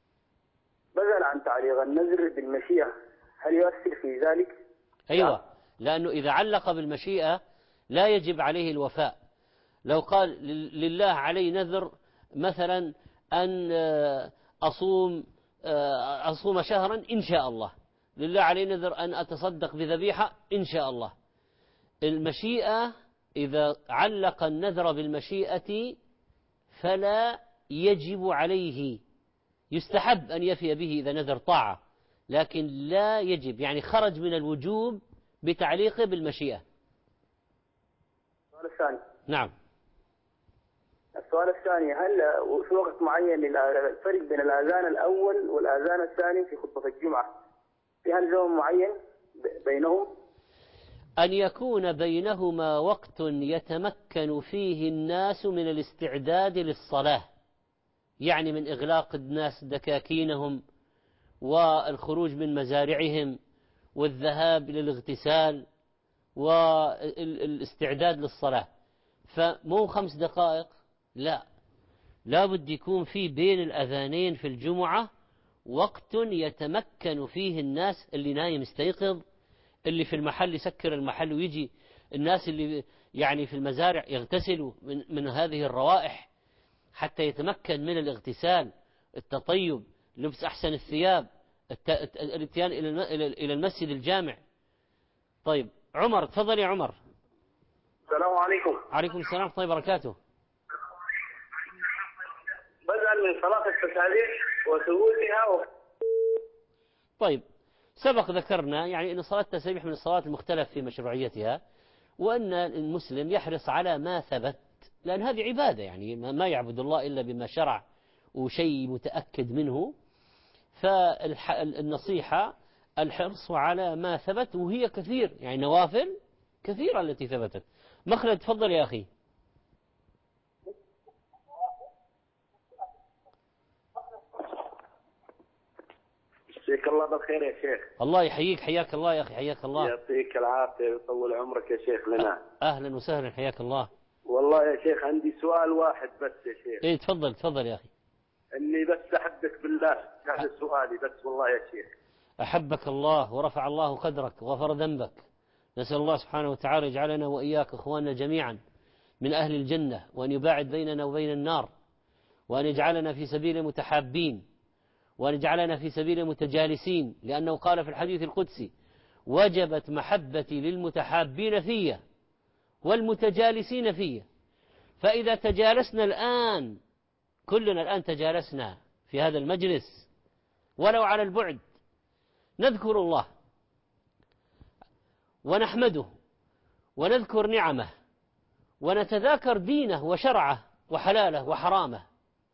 بسأل عن تعليق النذر بالمشيئة، هل يؤثر في ذلك؟ أيوة، لأنه إذا علق بالمشيئة لا يجب عليه الوفاء. لو قال لله علي نذر مثلا أن أصوم أصوم شهرا إن شاء الله، لله علي نذر أن أتصدق بذبيحة إن شاء الله. المشيئة إذا علق النذر بالمشيئة فلا يجب عليه، يستحب أن يفي به إذا نذر طاعة، لكن لا يجب، يعني خرج من الوجوب بتعليقه بالمشيئة. السؤال الثاني. نعم. السؤال الثاني، هل في وقت معين الفرق بين الأذان الأول والأذان الثاني في خطبة الجمعة في هل زمن معين بينهم؟ أن يكون بينهما وقت يتمكن فيه الناس من الاستعداد للصلاة، يعني من إغلاق الناس دكاكينهم والخروج من مزارعهم والذهاب للاغتسال والاستعداد للصلاة، فمو خمس دقائق، لا، لا بد يكون في بين الأذانين في الجمعة وقت يتمكن فيه الناس، اللي نايم يستيقظ، اللي في المحل يسكر المحل ويجي، الناس اللي يعني في المزارع يغتسلوا من, من هذه الروائح حتى يتمكن من الاغتسال، التطيب، لبس أحسن الثياب، الاتيان إلى المسجد الجامع. طيب عمر، تفضل يا عمر. السلام عليكم. عليكم السلام ورحمة الله وبركاته. بدءا من صلاة التسابيح وثبوتها و... طيب سبق ذكرنا يعني أن صلاة التسابيح من الصلوات المختلف في مشروعيتها، وأن المسلم يحرص على ما ثبت، لأن هذه عبادة، يعني ما يعبد الله إلا بما شرع وشيء متأكد منه، فالنصيحة الحرص على ما ثبت، وهي كثير، يعني نوافل كثيرة التي ثبتت. مخلد تفضل يا أخي. يعطيك الله بالخير يا شيخ. الله يحييك، حياك الله يا أخي، حياك الله. يعطيك العافية ويطول عمرك يا شيخ لنا. أهلا وسهلا، حياك الله. والله يا شيخ عندي سؤال واحد بس يا شيخ. إيه تفضل تفضل يا أخي. إني بس أحبك بالله، هذا سؤالي بس والله يا شيخ. أحبك الله ورفع الله قدرك وغفر ذنبك. نسأل الله سبحانه وتعالى يجعلنا وإياك إخواننا جميعا من أهل الجنة، وأن يباعد بيننا وبين النار، وأن يجعلنا في سبيل متحابين، وأن يجعلنا في سبيل متجالسين، لأنه قال في الحديث القدسي: وجبت محبتي للمتحابين فيه والمتجالسين فيه. فإذا تجالسنا الآن، كلنا الآن تجالسنا في هذا المجلس ولو على البعد، نذكر الله ونحمده ونذكر نعمه ونتذاكر دينه وشرعه وحلاله وحرامه،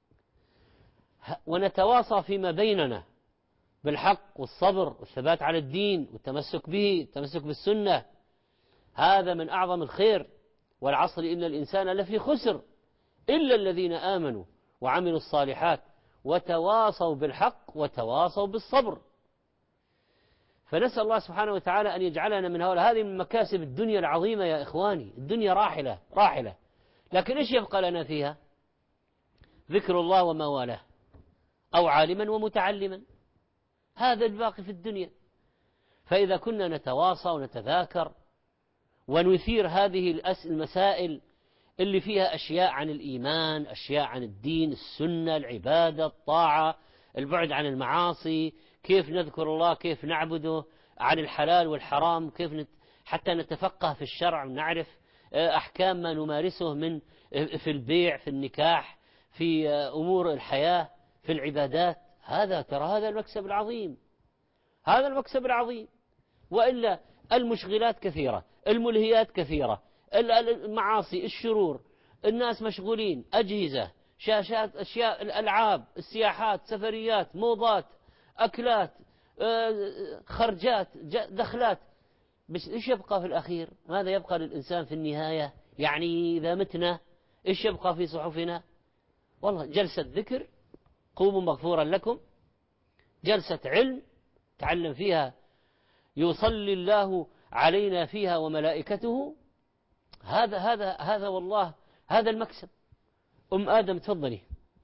ونتواصى فيما بيننا بالحق والصبر والثبات على الدين والتمسك به، التمسك بالسنة، هذا من أعظم الخير. والعصر إن الإنسان لفي خسر إلا الذين آمنوا وعملوا الصالحات وتواصوا بالحق وتواصوا بالصبر. فنسأل الله سبحانه وتعالى أن يجعلنا من هؤلاء. هذه من مكاسب الدنيا العظيمة يا إخواني. الدنيا راحلة راحلة، لكن إيش يبقى لنا فيها؟ ذكر الله وما والاه، أو عالما ومتعلما، هذا الباقي في الدنيا. فإذا كنا نتواصى ونتذاكر ونثير هذه المسائل اللي فيها أشياء عن الإيمان، أشياء عن الدين، السنة، العبادة، الطاعة، البعد عن المعاصي، كيف نذكر الله، كيف نعبده، عن الحلال والحرام، كيف نت... حتى نتفقه في الشرع ونعرف أحكام ما نمارسه من في البيع، في النكاح، في أمور الحياة، في العبادات. هذا ترى هذا المكسب العظيم، هذا المكسب العظيم. وإلا المشغلات كثيرة، الملهيات كثيرة، المعاصي، الشرور، الناس مشغولين، أجهزة، شاشات، أشياء، الألعاب، السياحات، سفريات، موضات، أكلات، خرجات، دخلات. بس إيش يبقى في الأخير؟ ماذا يبقى للإنسان في النهاية؟ يعني إذا متنا إيش يبقى في صحفنا؟ والله جلسة ذكر قوموا مغفورا لكم، جلسة علم تعلم فيها يصلي الله علينا فيها وملائكته، هذا هذا هذا والله هذا المكسب. أم آدم تفضلي.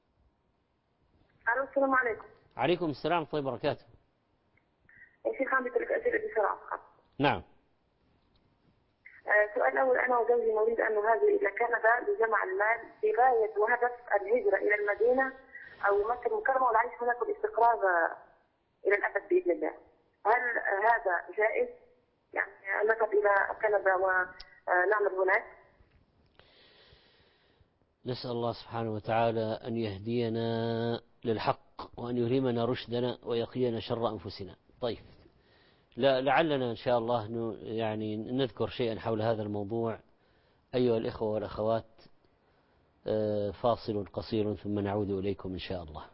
السلام عليكم. عليكم السلام ورحمة الله وبركاته. يا شيخ عندي ثلاث أسئلة بسرعة. نعم. السؤال الأول، أنا وزوجي نريد أن نهاجر إلى كندا لجمع المال بغاية وهدف الهجرة إلى المدينة أو مكة المكرمة والعيش هناك بالاستقرار إلى الأبد بإذن الله. هل هذا جائز؟ يعني نذهب إلى كندا ونعمل هناك؟ نسأل الله سبحانه وتعالى أن يهدينا للحق وأن يلهمنا رشدنا ويقينا شر أنفسنا. طيب، لا لعلنا إن شاء الله يعني نذكر شيئا حول هذا الموضوع. أيها الإخوة والأخوات، فاصل قصير ثم نعود إليكم إن شاء الله.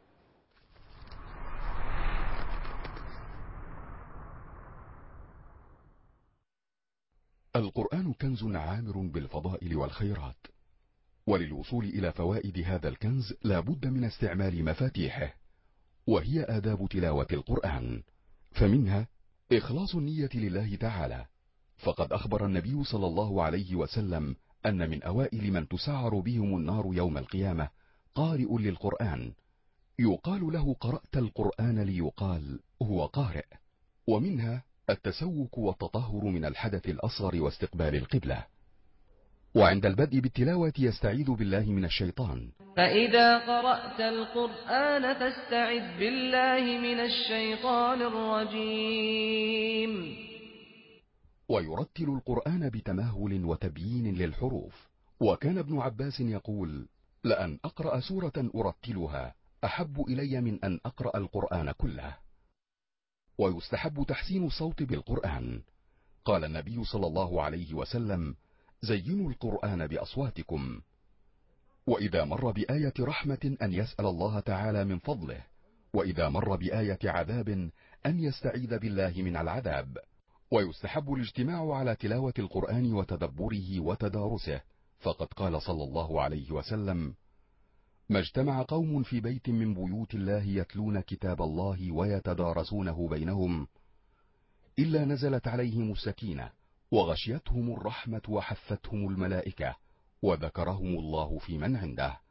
القرآن كنز عامر بالفضائل والخيرات، وللوصول إلى فوائد هذا الكنز لا بد من استعمال مفاتيحه، وهي آداب تلاوة القرآن. فمنها إخلاص النية لله تعالى، فقد أخبر النبي صلى الله عليه وسلم أن من أوائل من تسعر بهم النار يوم القيامة قارئ للقرآن، يقال له قرأت القرآن ليقال هو قارئ. ومنها التسوك والتطهر من الحدث الأصغر واستقبال القبلة. وعند البدء بالتلاوة يستعيذ بالله من الشيطان. فإذا قرأت القرآن فاستعذ بالله من الشيطان الرجيم. ويرتل القرآن بتمهل وتبيين للحروف. وكان ابن عباس يقول: لأن أقرأ سورة أرتلها أحب إلي من أن أقرأ القرآن كله. ويستحب تحسين الصوت بالقرآن. قال النبي صلى الله عليه وسلم: زينوا القرآن بأصواتكم. وإذا مر بآية رحمة أن يسأل الله تعالى من فضله، وإذا مر بآية عذاب أن يستعيذ بالله من العذاب. ويستحب الاجتماع على تلاوة القرآن وتدبره وتدارسه، فقد قال صلى الله عليه وسلم: ما اجتمع قوم في بيت من بيوت الله يتلون كتاب الله ويتدارسونه بينهم إلا نزلت عليهم السكينة وغشيتهم الرحمة وحفتهم الملائكة وذكرهم الله في من عنده.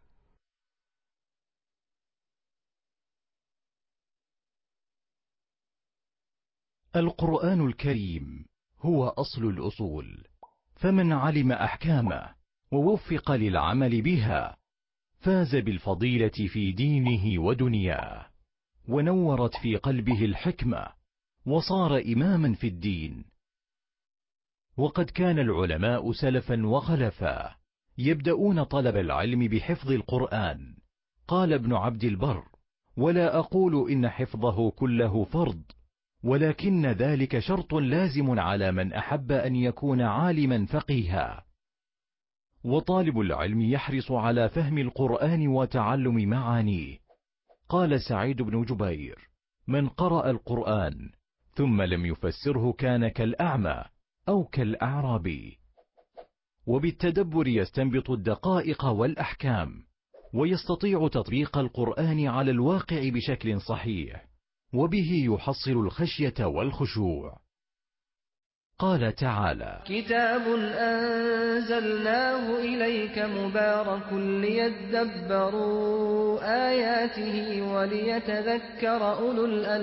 القرآن الكريم هو أصل الأصول، فمن علم أحكامه ووفق للعمل بها فاز بالفضيلة في دينه ودنياه، ونورت في قلبه الحكمة وصار إماما في الدين. وقد كان العلماء سلفا وخلفا يبدأون طلب العلم بحفظ القرآن. قال ابن عبد البر: ولا أقول إن حفظه كله فرض، ولكن ذلك شرط لازم على من أحب أن يكون عالما فقيها. وطالب العلم يحرص على فهم القرآن وتعلم معانيه. قال سعيد بن جبير: من قرأ القرآن ثم لم يفسره كان كالأعمى أو كالأعرابي. وبالتدبر يستنبط الدقائق والأحكام، ويستطيع تطبيق القرآن على الواقع بشكل صحيح، وبه يحصل الخشية والخشوع. قال تعالى: كتاب أنزلناه إليك مبارك ليدبروا آياته وليتذكر أولو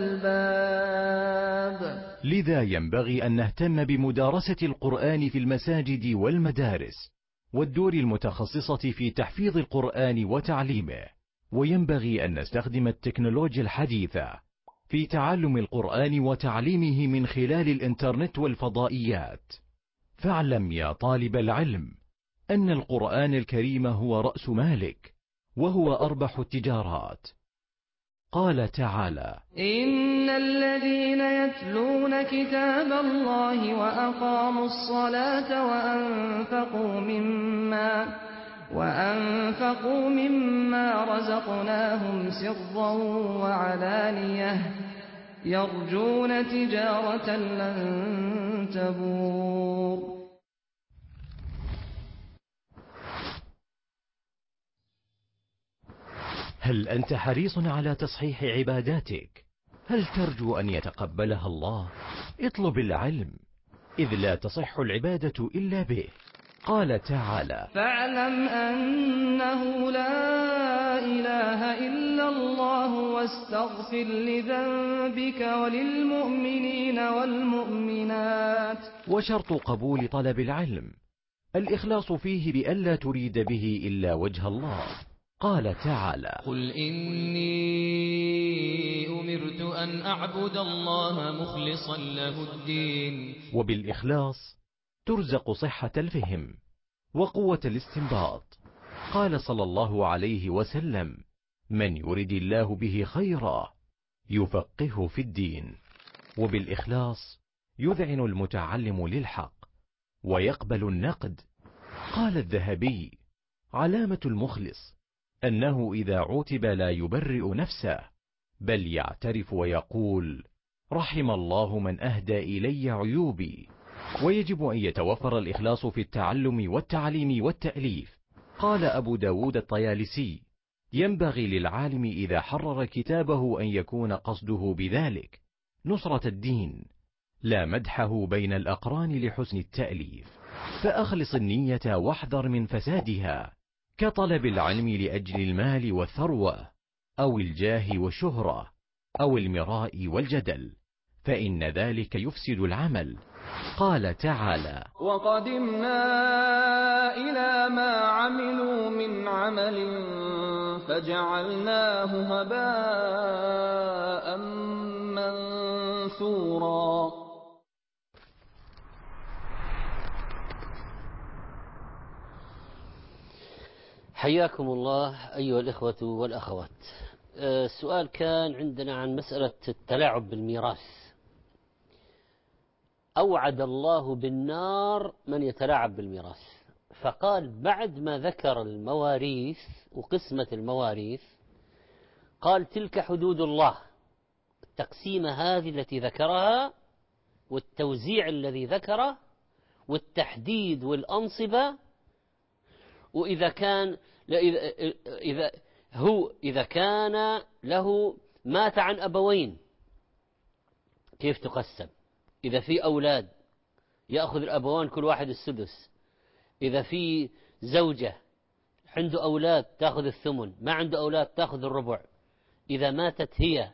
الألباب. لذا ينبغي أن نهتم بمدارسة القرآن في المساجد والمدارس والدور المتخصصة في تحفيظ القرآن وتعليمه، وينبغي أن نستخدم التكنولوجيا الحديثة في تعلم القرآن وتعليمه من خلال الإنترنت والفضائيات. فاعلم يا طالب العلم أن القرآن الكريم هو رأس مالك، وهو أربح التجارات. قال تعالى: إن الذين يتلون كتاب الله وأقاموا الصلاة وأنفقوا مما وأنفقوا مما رزقناهم سرا وعلانية يرجون تجارة لن تبور. هل أنت حريص على تصحيح عباداتك؟ هل ترجو أن يتقبلها الله؟ اطلب العلم، إذ لا تصح العبادة إلا به. قال تعالى: فاعلم أنه لا إله إلا الله واستغفر لذنبك وللمؤمنين والمؤمنات. وشرط قبول طلب العلم الإخلاص فيه بألا تريد به إلا وجه الله. قال تعالى: قل إني أمرت أن أعبد الله مخلصا له الدين. وبالإخلاص ترزق صحة الفهم وقوة الاستنباط. قال صلى الله عليه وسلم: من يرد الله به خيرا يفقهه في الدين. وبالإخلاص يذعن المتعلم للحق ويقبل النقد. قال الذهبي: علامة المخلص أنه إذا عوتب لا يبرئ نفسه، بل يعترف ويقول: رحم الله من أهدى إلي عيوبي. ويجب أن يتوفر الإخلاص في التعلم والتعليم والتأليف. قال أبو داود الطيالسي: ينبغي للعالم إذا حرر كتابه أن يكون قصده بذلك نصرة الدين، لا مدحه بين الأقران لحسن التأليف. فأخلص النية واحذر من فسادها، كطلب العلم لأجل المال والثروة أو الجاه والشهرة أو المراء والجدل، فإن ذلك يفسد العمل. قال تعالى: وقدمنا إلى ما عملوا من عمل فجعلناه هباء منثورا. حياكم الله أيها الإخوة والأخوات. السؤال كان عندنا عن مسألة التلاعب بالميراث. أوعد الله بالنار من يتلاعب بالميراث، فقال بعد ما ذكر المواريث وقسمة المواريث قال: تلك حدود الله. التقسيمة هذه التي ذكرها والتوزيع الذي ذكره والتحديد والأنصبة. وإذا كان إذا هو إذا كان له مات عن أبوين كيف تقسم؟ إذا في أولاد يأخذ الأبوان كل واحد السدس. إذا في زوجة عنده أولاد تأخذ الثمن، ما عنده أولاد تأخذ الربع. إذا ماتت هي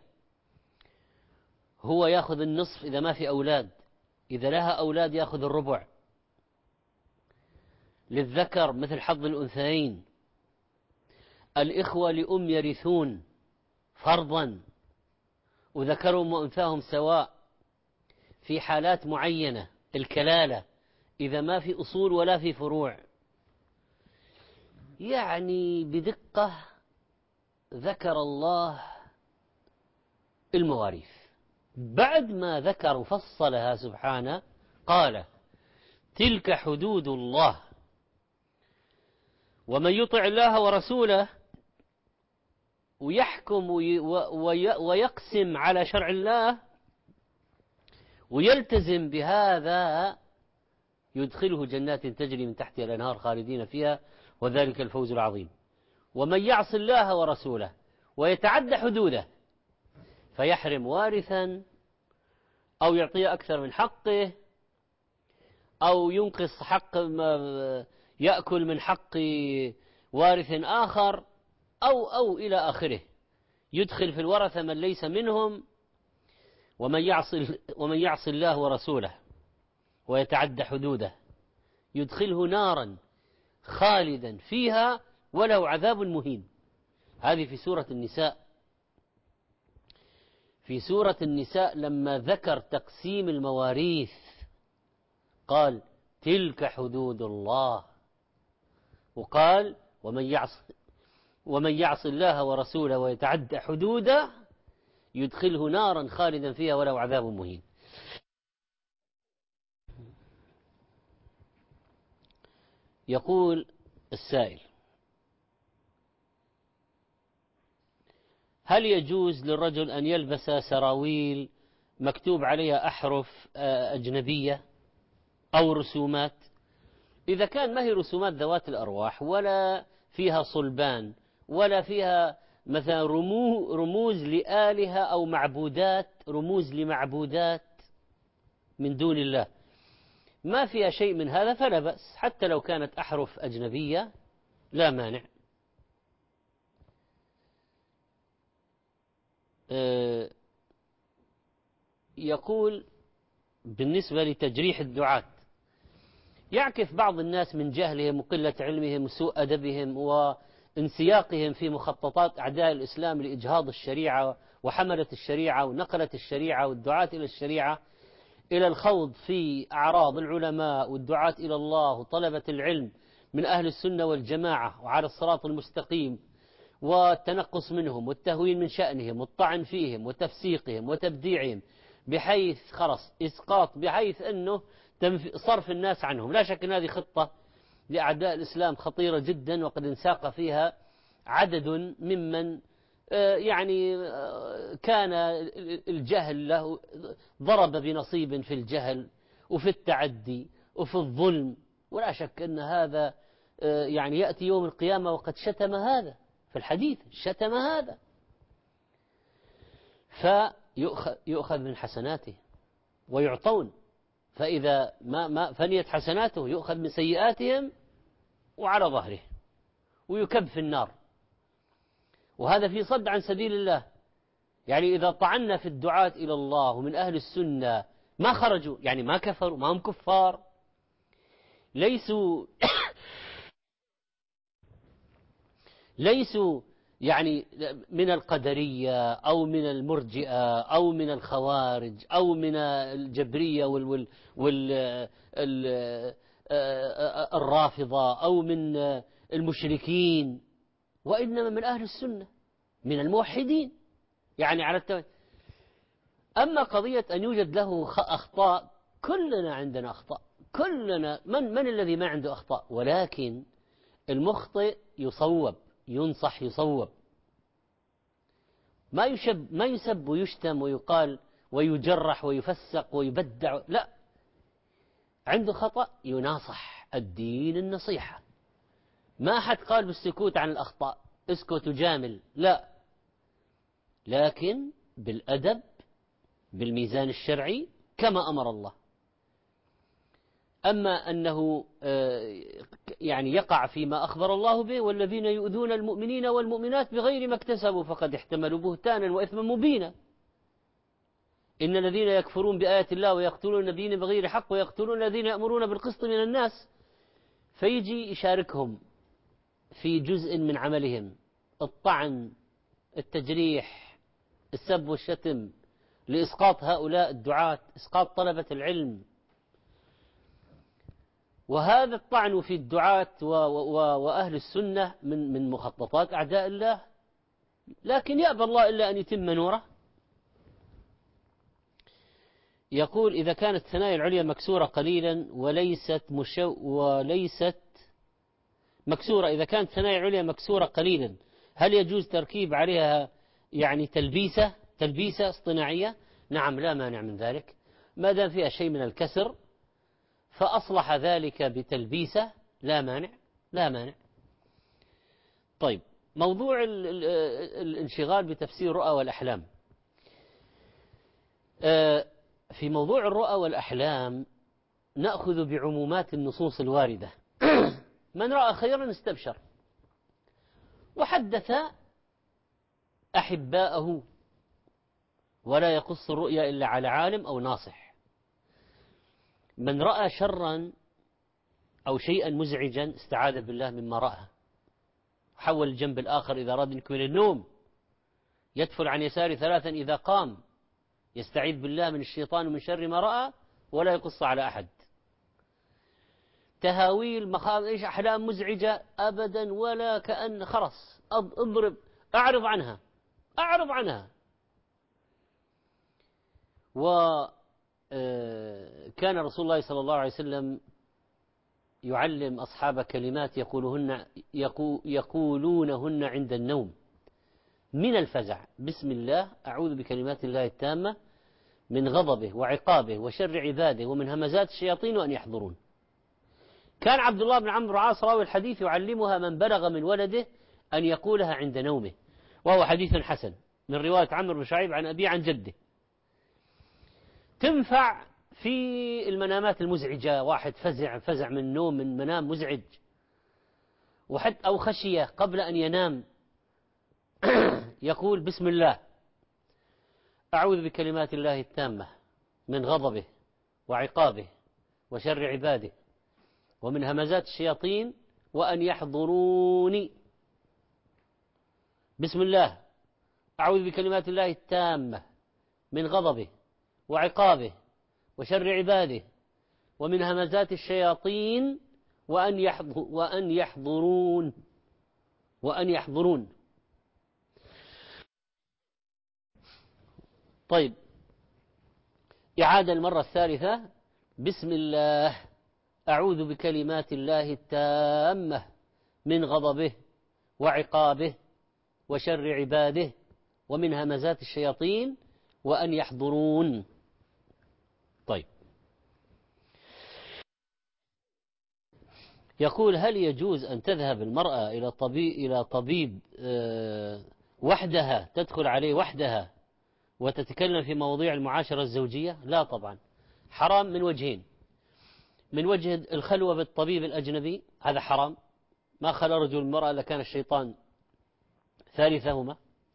هو يأخذ النصف إذا ما في أولاد، إذا لها أولاد يأخذ الربع. للذكر مثل حظ الأنثيين. الإخوة لأم يرثون فرضا، وذكرهم وأنثاهم سواء في حالات معينة. الكلالة إذا ما في أصول ولا في فروع. يعني بدقة ذكر الله المواريث بعد ما ذكر وفصلها سبحانه قال تلك حدود الله ومن يطع الله ورسوله ويحكم ويقسم على شرع الله ويلتزم بهذا يدخله جنات تجري من تحتها الأنهار خالدين فيها وذلك الفوز العظيم. ومن يعص الله ورسوله ويتعدى حدوده فيحرم وارثا أو يعطيه أكثر من حقه أو ينقص حق يأكل من حق وارث آخر أو أو إلى آخره، يدخل في الورثة من ليس منهم. ومن يعص ومن يعص الله ورسوله ويتعدى حدوده يدخله نارا خالدا فيها وله عذاب مهين. هذه في سورة النساء. في سورة النساء لما ذكر تقسيم المواريث قال تلك حدود الله، وقال ومن يعص ومن يعص الله ورسوله ويتعدى حدوده يدخله نارا خالدا فيها وله عذاب مهين. يقول السائل هل يجوز للرجل أن يلبس سراويل مكتوب عليها أحرف أجنبية أو رسومات؟ إذا كان ما هي رسومات ذوات الأرواح ولا فيها صلبان ولا فيها مثلا رموز لآلهة أو معبودات، رموز لمعبودات من دون الله، ما فيها شيء من هذا فلا بأس، حتى لو كانت أحرف أجنبية لا مانع. يقول بالنسبة لتجريح الدعاة يعكف بعض الناس من جهلهم وقلة علمهم وسوء أدبهم وانسياقهم في مخططات أعداء الإسلام لإجهاض الشريعة وحملة الشريعة ونقلة الشريعة والدعاة إلى الشريعة إلى الخوض في أعراض العلماء والدعاة إلى الله وطلبة العلم من أهل السنة والجماعة وعلى الصراط المستقيم، والتنقص منهم والتهوين من شأنهم والطعن فيهم وتفسيقهم وتبديعهم بحيث خلص إسقاط، بحيث أنه صرف الناس عنهم. لا شك أن هذه خطة لأعداء الإسلام خطيرة جدا، وقد انساق فيها عدد ممن يعني كان الجهل له ضرب بنصيب في الجهل وفي التعدي وفي الظلم، ولا شك أن هذا يعني يأتي يوم القيامة وقد شتم هذا في الحديث، شتم هذا، فيؤخذ من حسناته ويعطون، فإذا ما ما فنيت حسناته يؤخذ من سيئاتهم وعلى ظهره ويكب في النار. وهذا في صد عن سبيل الله. يعني إذا طعنا في الدعاة إلى الله ومن أهل السنة ما خرجوا، يعني ما كفروا، ما هم كفار، ليسوا ليسوا يعني من القدرية أو من المرجئة أو من الخوارج أو من الجبرية وال وال الرافضة أو من المشركين، وإنما من أهل السنة من الموحدين، يعني على التوحيد. أما قضية أن يوجد له أخطاء، كلنا عندنا أخطاء، كلنا، من من الذي ما عنده أخطاء؟ ولكن المخطئ يصوب، ينصح، يصوب، ما يشب ما يسب ويشتم ويقال ويجرح ويفسق ويبدع، لا، عنده خطأ يناصح، الدين النصيحة. ما أحد قال بالسكوت عن الأخطاء، اسكت وجامل، لا، لكن بالأدب بالميزان الشرعي كما أمر الله. أما أنه يعني يقع فيما أخبر الله به والذين يؤذون المؤمنين والمؤمنات بغير ما اكتسبوا فقد احتملوا بهتانا وإثما مبينا. إن الذين يكفرون بآيات الله ويقتلون النبيين بغير حق ويقتلون الذين يأمرون بالقسط من الناس، فيجي يشاركهم في جزء من عملهم، الطعن، التجريح، السب والشتم، لإسقاط هؤلاء الدعاة، إسقاط طلبة العلم. وهذا الطعن في الدعاة وأهل السنة من من مخططات أعداء الله، لكن يأبى الله إلا أن يتم نوره. يقول إذا كانت الثنايا العليا مكسورة قليلا وليست مشو وليست مكسورة إذا كانت الثنايا العليا مكسورة قليلا هل يجوز تركيب عليها يعني تلبيسة تلبيسة اصطناعية؟ نعم، لا مانع من ذلك، ما دام فيها شيء من الكسر فأصلح ذلك بتلبيسة لا مانع لا مانع. طيب، موضوع ال ال الانشغال بتفسير الرؤى والأحلام. في موضوع الرؤى والأحلام نأخذ بعمومات النصوص الواردة. من رأى خيرا استبشر وحدث أحباءه، ولا يقص الرؤيا إلا على عالم أو ناصح. من رأى شرا أو شيئا مزعجا استعاذ بالله مما رأى، حول الجنب الآخر إذا أراد أن يكمل النوم، يدفل عن يساره ثلاثا إذا قام، يستعيذ بالله من الشيطان ومن شر ما رأى ولا يقص على أحد. تهاويل مخاض إيش أحلام مزعجة أبدا، ولا كأن خرس اضرب أعرض عنها أعرض عنها. وكان رسول الله صلى الله عليه وسلم يعلم أصحاب كلمات يقولهن يقولونهن عند النوم من الفزع: بسم الله، أعوذ بكلمات الله التامة من غضبه وعقابه وشر عباده ومن همزات الشياطين وأن يحضرون. كان عبد الله بن عمرو عاص راوي الحديث يعلمها من بلغ من ولده أن يقولها عند نومه، وهو حديث حسن من رواية عمرو بن شعيب عن أبيه عن جده. تنفع في المنامات المزعجة، واحد فزع فزع من النوم من منام مزعج وحتى أو خشية قبل أن ينام يقول: بسم الله، أعوذ بكلمات الله التامة من غضبه وعقابه وشر عباده ومن همزات الشياطين وأن يحضروني. بسم الله، أعوذ بكلمات الله التامة من غضبه وعقابه وشر عباده ومن همزات الشياطين وأن يحضر وأن يحضرون وأن يحضرون. طيب، إعادة المرة الثالثة: بسم الله، أعوذ بكلمات الله التامة من غضبه وعقابه وشر عباده ومن همزات الشياطين وأن يحضرون. طيب، يقول: هل يجوز أن تذهب المرأة إلى طبيب إلى طبيب وحدها، تدخل عليه وحدها وتتكلم في مواضيع المعاشرة الزوجية؟ لا طبعا، حرام من وجهين: من وجه الخلوة بالطبيب الأجنبي، هذا حرام، ما خلى رجل المرأة لكان الشيطان ثالثهما.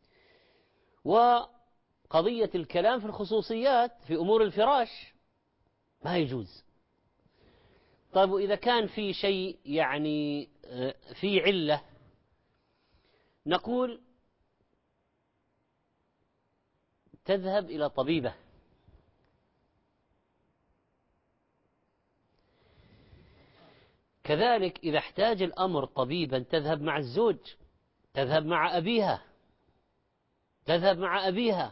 وقضية الكلام في الخصوصيات في أمور الفراش ما يجوز. طيب، وإذا كان في شيء يعني في علة، نقول تذهب إلى طبيبة. كذلك إذا احتاج الأمر طبيبا تذهب مع الزوج، تذهب مع أبيها تذهب مع أبيها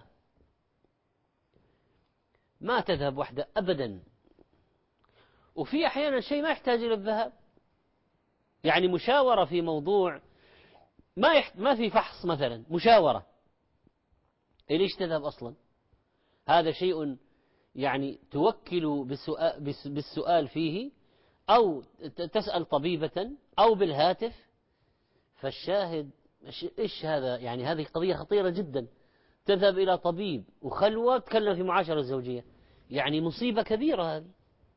ما تذهب وحده أبدا. وفي أحيانا شيء ما يحتاج إلى الذهاب، يعني مشاورة في موضوع ما يحت... ما في فحص مثلا، مشاورة، ليش تذهب أصلا؟ هذا شيء يعني توكل بالسؤال, بالسؤال فيه، أو تسأل طبيبة أو بالهاتف. فالشاهد إيش هذا؟ يعني هذه قضية خطيرة جدا، تذهب إلى طبيب وخلوة تكلم في معاشرة الزوجية، يعني مصيبة كبيرة هذه.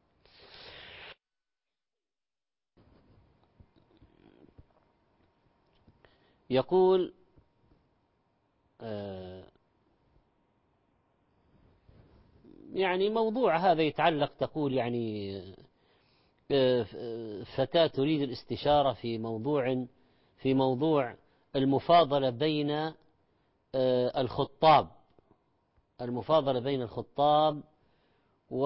يقول: آه يعني موضوع هذا يتعلق، تقول يعني فتاة تريد الاستشارة في موضوع في موضوع المفاضلة بين الخطاب المفاضلة بين الخطاب و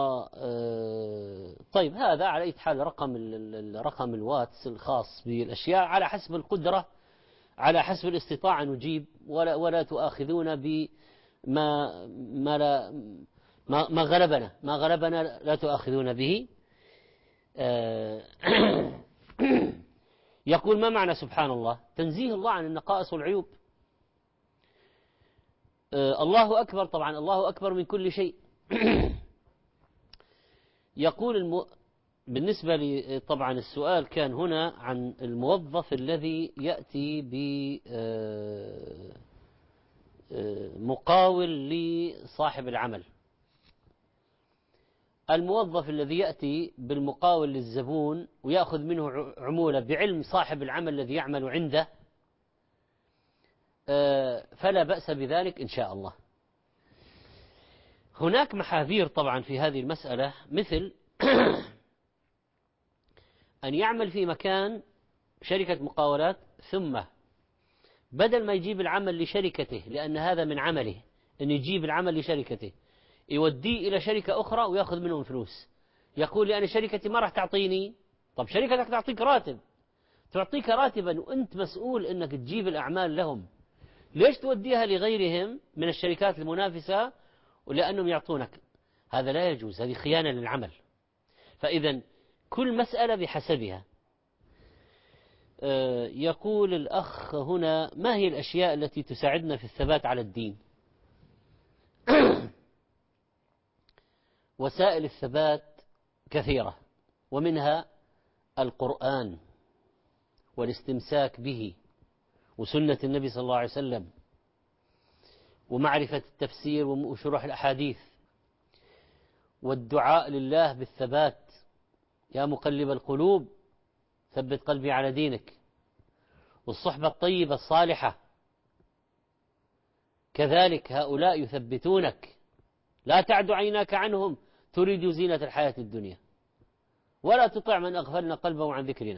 طيب، هذا على أي حال رقم رقم الواتس الخاص بالأشياء على حسب القدرة، على حسب الاستطاعة نجيب، ولا ولا تؤاخذون بما ما لا ما ما غلبنا ما غلبنا لا تؤاخذون به. يقول ما معنى سبحان الله؟ تنزيه الله عن النقائص والعيوب. الله أكبر، طبعا الله أكبر من كل شيء. يقول الم... بالنسبة لي طبعا السؤال كان هنا عن الموظف الذي يأتي بمقاول لصاحب العمل. الموظف الذي يأتي بالمقاول للزبون ويأخذ منه عمولة بعلم صاحب العمل الذي يعمل عنده فلا بأس بذلك إن شاء الله. هناك محاذير طبعا في هذه المسألة، مثل أن يعمل في مكان شركة مقاولات ثم بدل ما يجيب العمل لشركته، لأن هذا من عمله أن يجيب العمل لشركته، يوديه إلى شركة أخرى ويأخذ منهم فلوس. يقول لي أنا شركتي ما راح تعطيني. طب شركتك تعطيك راتب، تعطيك راتبا وأنت مسؤول أنك تجيب الأعمال لهم، ليش توديها لغيرهم من الشركات المنافسة ولأنهم يعطونك؟ هذا لا يجوز، هذه خيانة للعمل. فإذا كل مسألة بحسبها. يقول الأخ هنا ما هي الأشياء التي تساعدنا في الثبات على الدين؟ وسائل الثبات كثيرة، ومنها القرآن والاستمساك به وسنة النبي صلى الله عليه وسلم ومعرفة التفسير وشروح الأحاديث والدعاء لله بالثبات. يا مقلب القلوب ثبت قلبي على دينك. والصحبة الطيبة الصالحة كذلك، هؤلاء يثبتونك. لا تعد عيناك عنهم تريد زينة الحياة الدنيا ولا تطع من أغفلنا قلبه عن ذكرنا.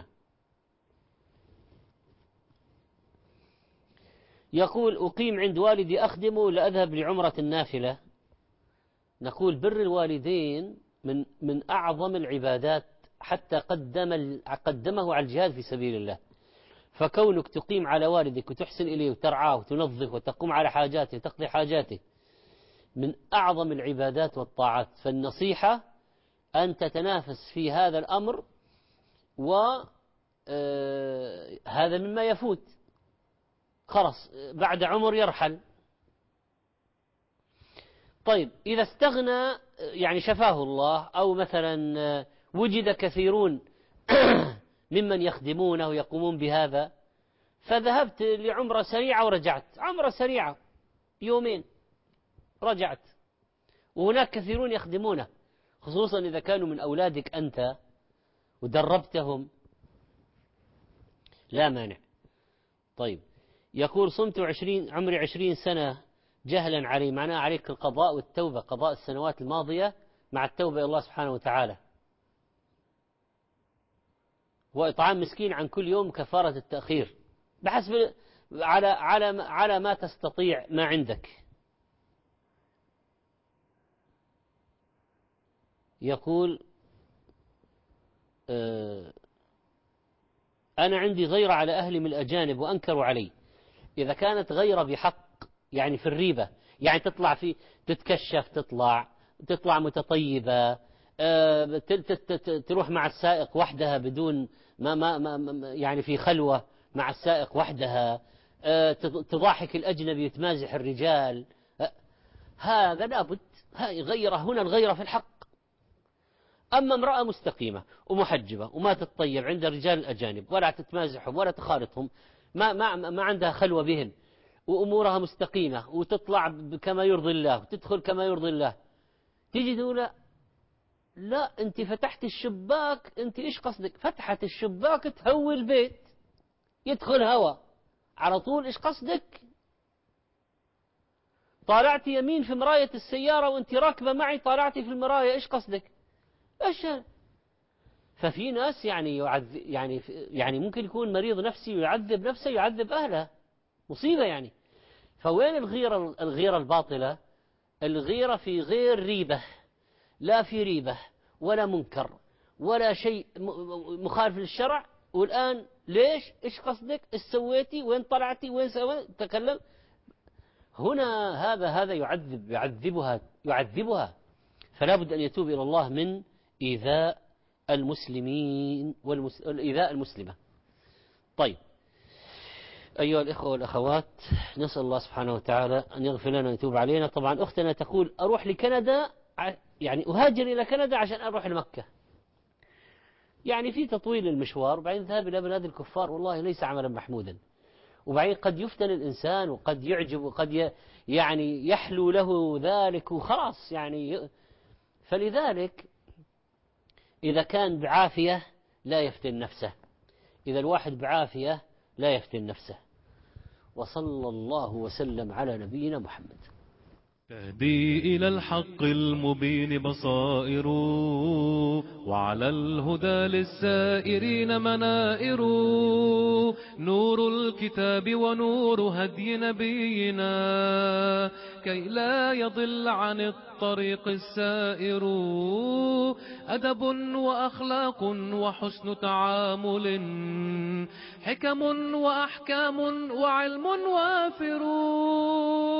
يقول أقيم عند والدي أخدمه لأذهب لعمرة النافلة. نقول بر الوالدين من من أعظم العبادات، حتى قدم قدمه على الجهاد في سبيل الله. فكونك تقيم على والدك وتحسن إليه وترعاه وتنظف وتقوم على حاجاته وتقضي حاجاته من أعظم العبادات والطاعات. فالنصيحة أن تتنافس في هذا الأمر، وهذا مما يفوت. خلاص بعد عمر يرحل. طيب إذا استغنى يعني شفاه الله، أو مثلا وجد كثيرون ممن يخدمونه ويقومون بهذا، فذهبت لعمرة سريعة ورجعت، عمرة سريعة يومين رجعت، وهناك كثيرون يخدمونه، خصوصا إذا كانوا من أولادك أنت ودربتهم، لا مانع. طيب يقول صمت عشرين عمري عشرين سنة جهلا علي، معناه عليك القضاء والتوبة، قضاء السنوات الماضية مع التوبة إلى الله سبحانه وتعالى، وإطعام مسكين عن كل يوم كفارة التأخير بحسب على على على ما تستطيع ما عندك. يقول آه أنا عندي غيرة على أهلي من الأجانب وأنكروا علي. إذا كانت غيرة بحق يعني في الريبة، يعني تطلع في تتكشف، تطلع تطلع متطيبة، آه تروح مع السائق وحدها بدون ما, ما, ما يعني في خلوة مع السائق وحدها، آه تضاحك الأجنبي وتمازح الرجال، آه هذا لابد، هاي غيرة، هنا الغيرة في الحق. أما امرأة مستقيمة ومحجبة وما تتطيب عند الرجال الأجانب ولا تتمازحهم ولا تخالطهم، ما, ما, ما عندها خلوة بهم، وأمورها مستقيمة وتطلع كما يرضي الله وتدخل كما يرضي الله، تيجي تقول لا أنت فتحت الشباك، أنت إيش قصدك؟ فتحت الشباك تهوي البيت يدخل هوا على طول، إيش قصدك؟ طالعتي يمين في مراية السيارة وأنت راكبة معي، طالعتي في المراية، إيش قصدك؟ إيش؟ ففي ناس يعني يعذب، يعني يعني ممكن يكون مريض نفسي ويعذب نفسه يعذب أهله، مصيبة يعني. فوين الغيرة الغيرة الباطلة؟ الغيرة في غير ريبة، لا في ريبة ولا منكر ولا شيء مخالف للشرع، والآن ليش؟ إيش قصدك؟ إيش سويتي؟ وين طلعتي؟ وين سويت؟ تكلم هنا. هذا هذا يعذب يعذبها يعذبها فلا بد أن يتوب إلى الله من إيذاء المسلمين والمس... إيذاء المسلمة. طيب أيها الإخوة والأخوات، نسأل الله سبحانه وتعالى أن يغفر لنا ويتوب علينا. طبعا أختنا تقول أروح لكندا، يعني أهاجر إلى كندا عشان أروح لمكة، يعني في تطويل المشوار وبعدين ذهاب إلى بلاد الكفار، والله ليس عملا محمودا. وبعدين قد يفتن الإنسان وقد يعجب وقد يعني يحلو له ذلك وخلاص يعني. فلذلك إذا كان بعافية لا يفتن نفسه، إذا الواحد بعافية لا يفتن نفسه. وصلى الله وسلم على نبينا محمد. تهدي إلى الحق المبين بصائر، وعلى الهدى للسائرين منائر. نور الكتاب ونور هدي نبينا، كي لا يضل عن الطريق السائر. أدب وأخلاق وحسن تعامل، حكم وأحكام وعلم وافر.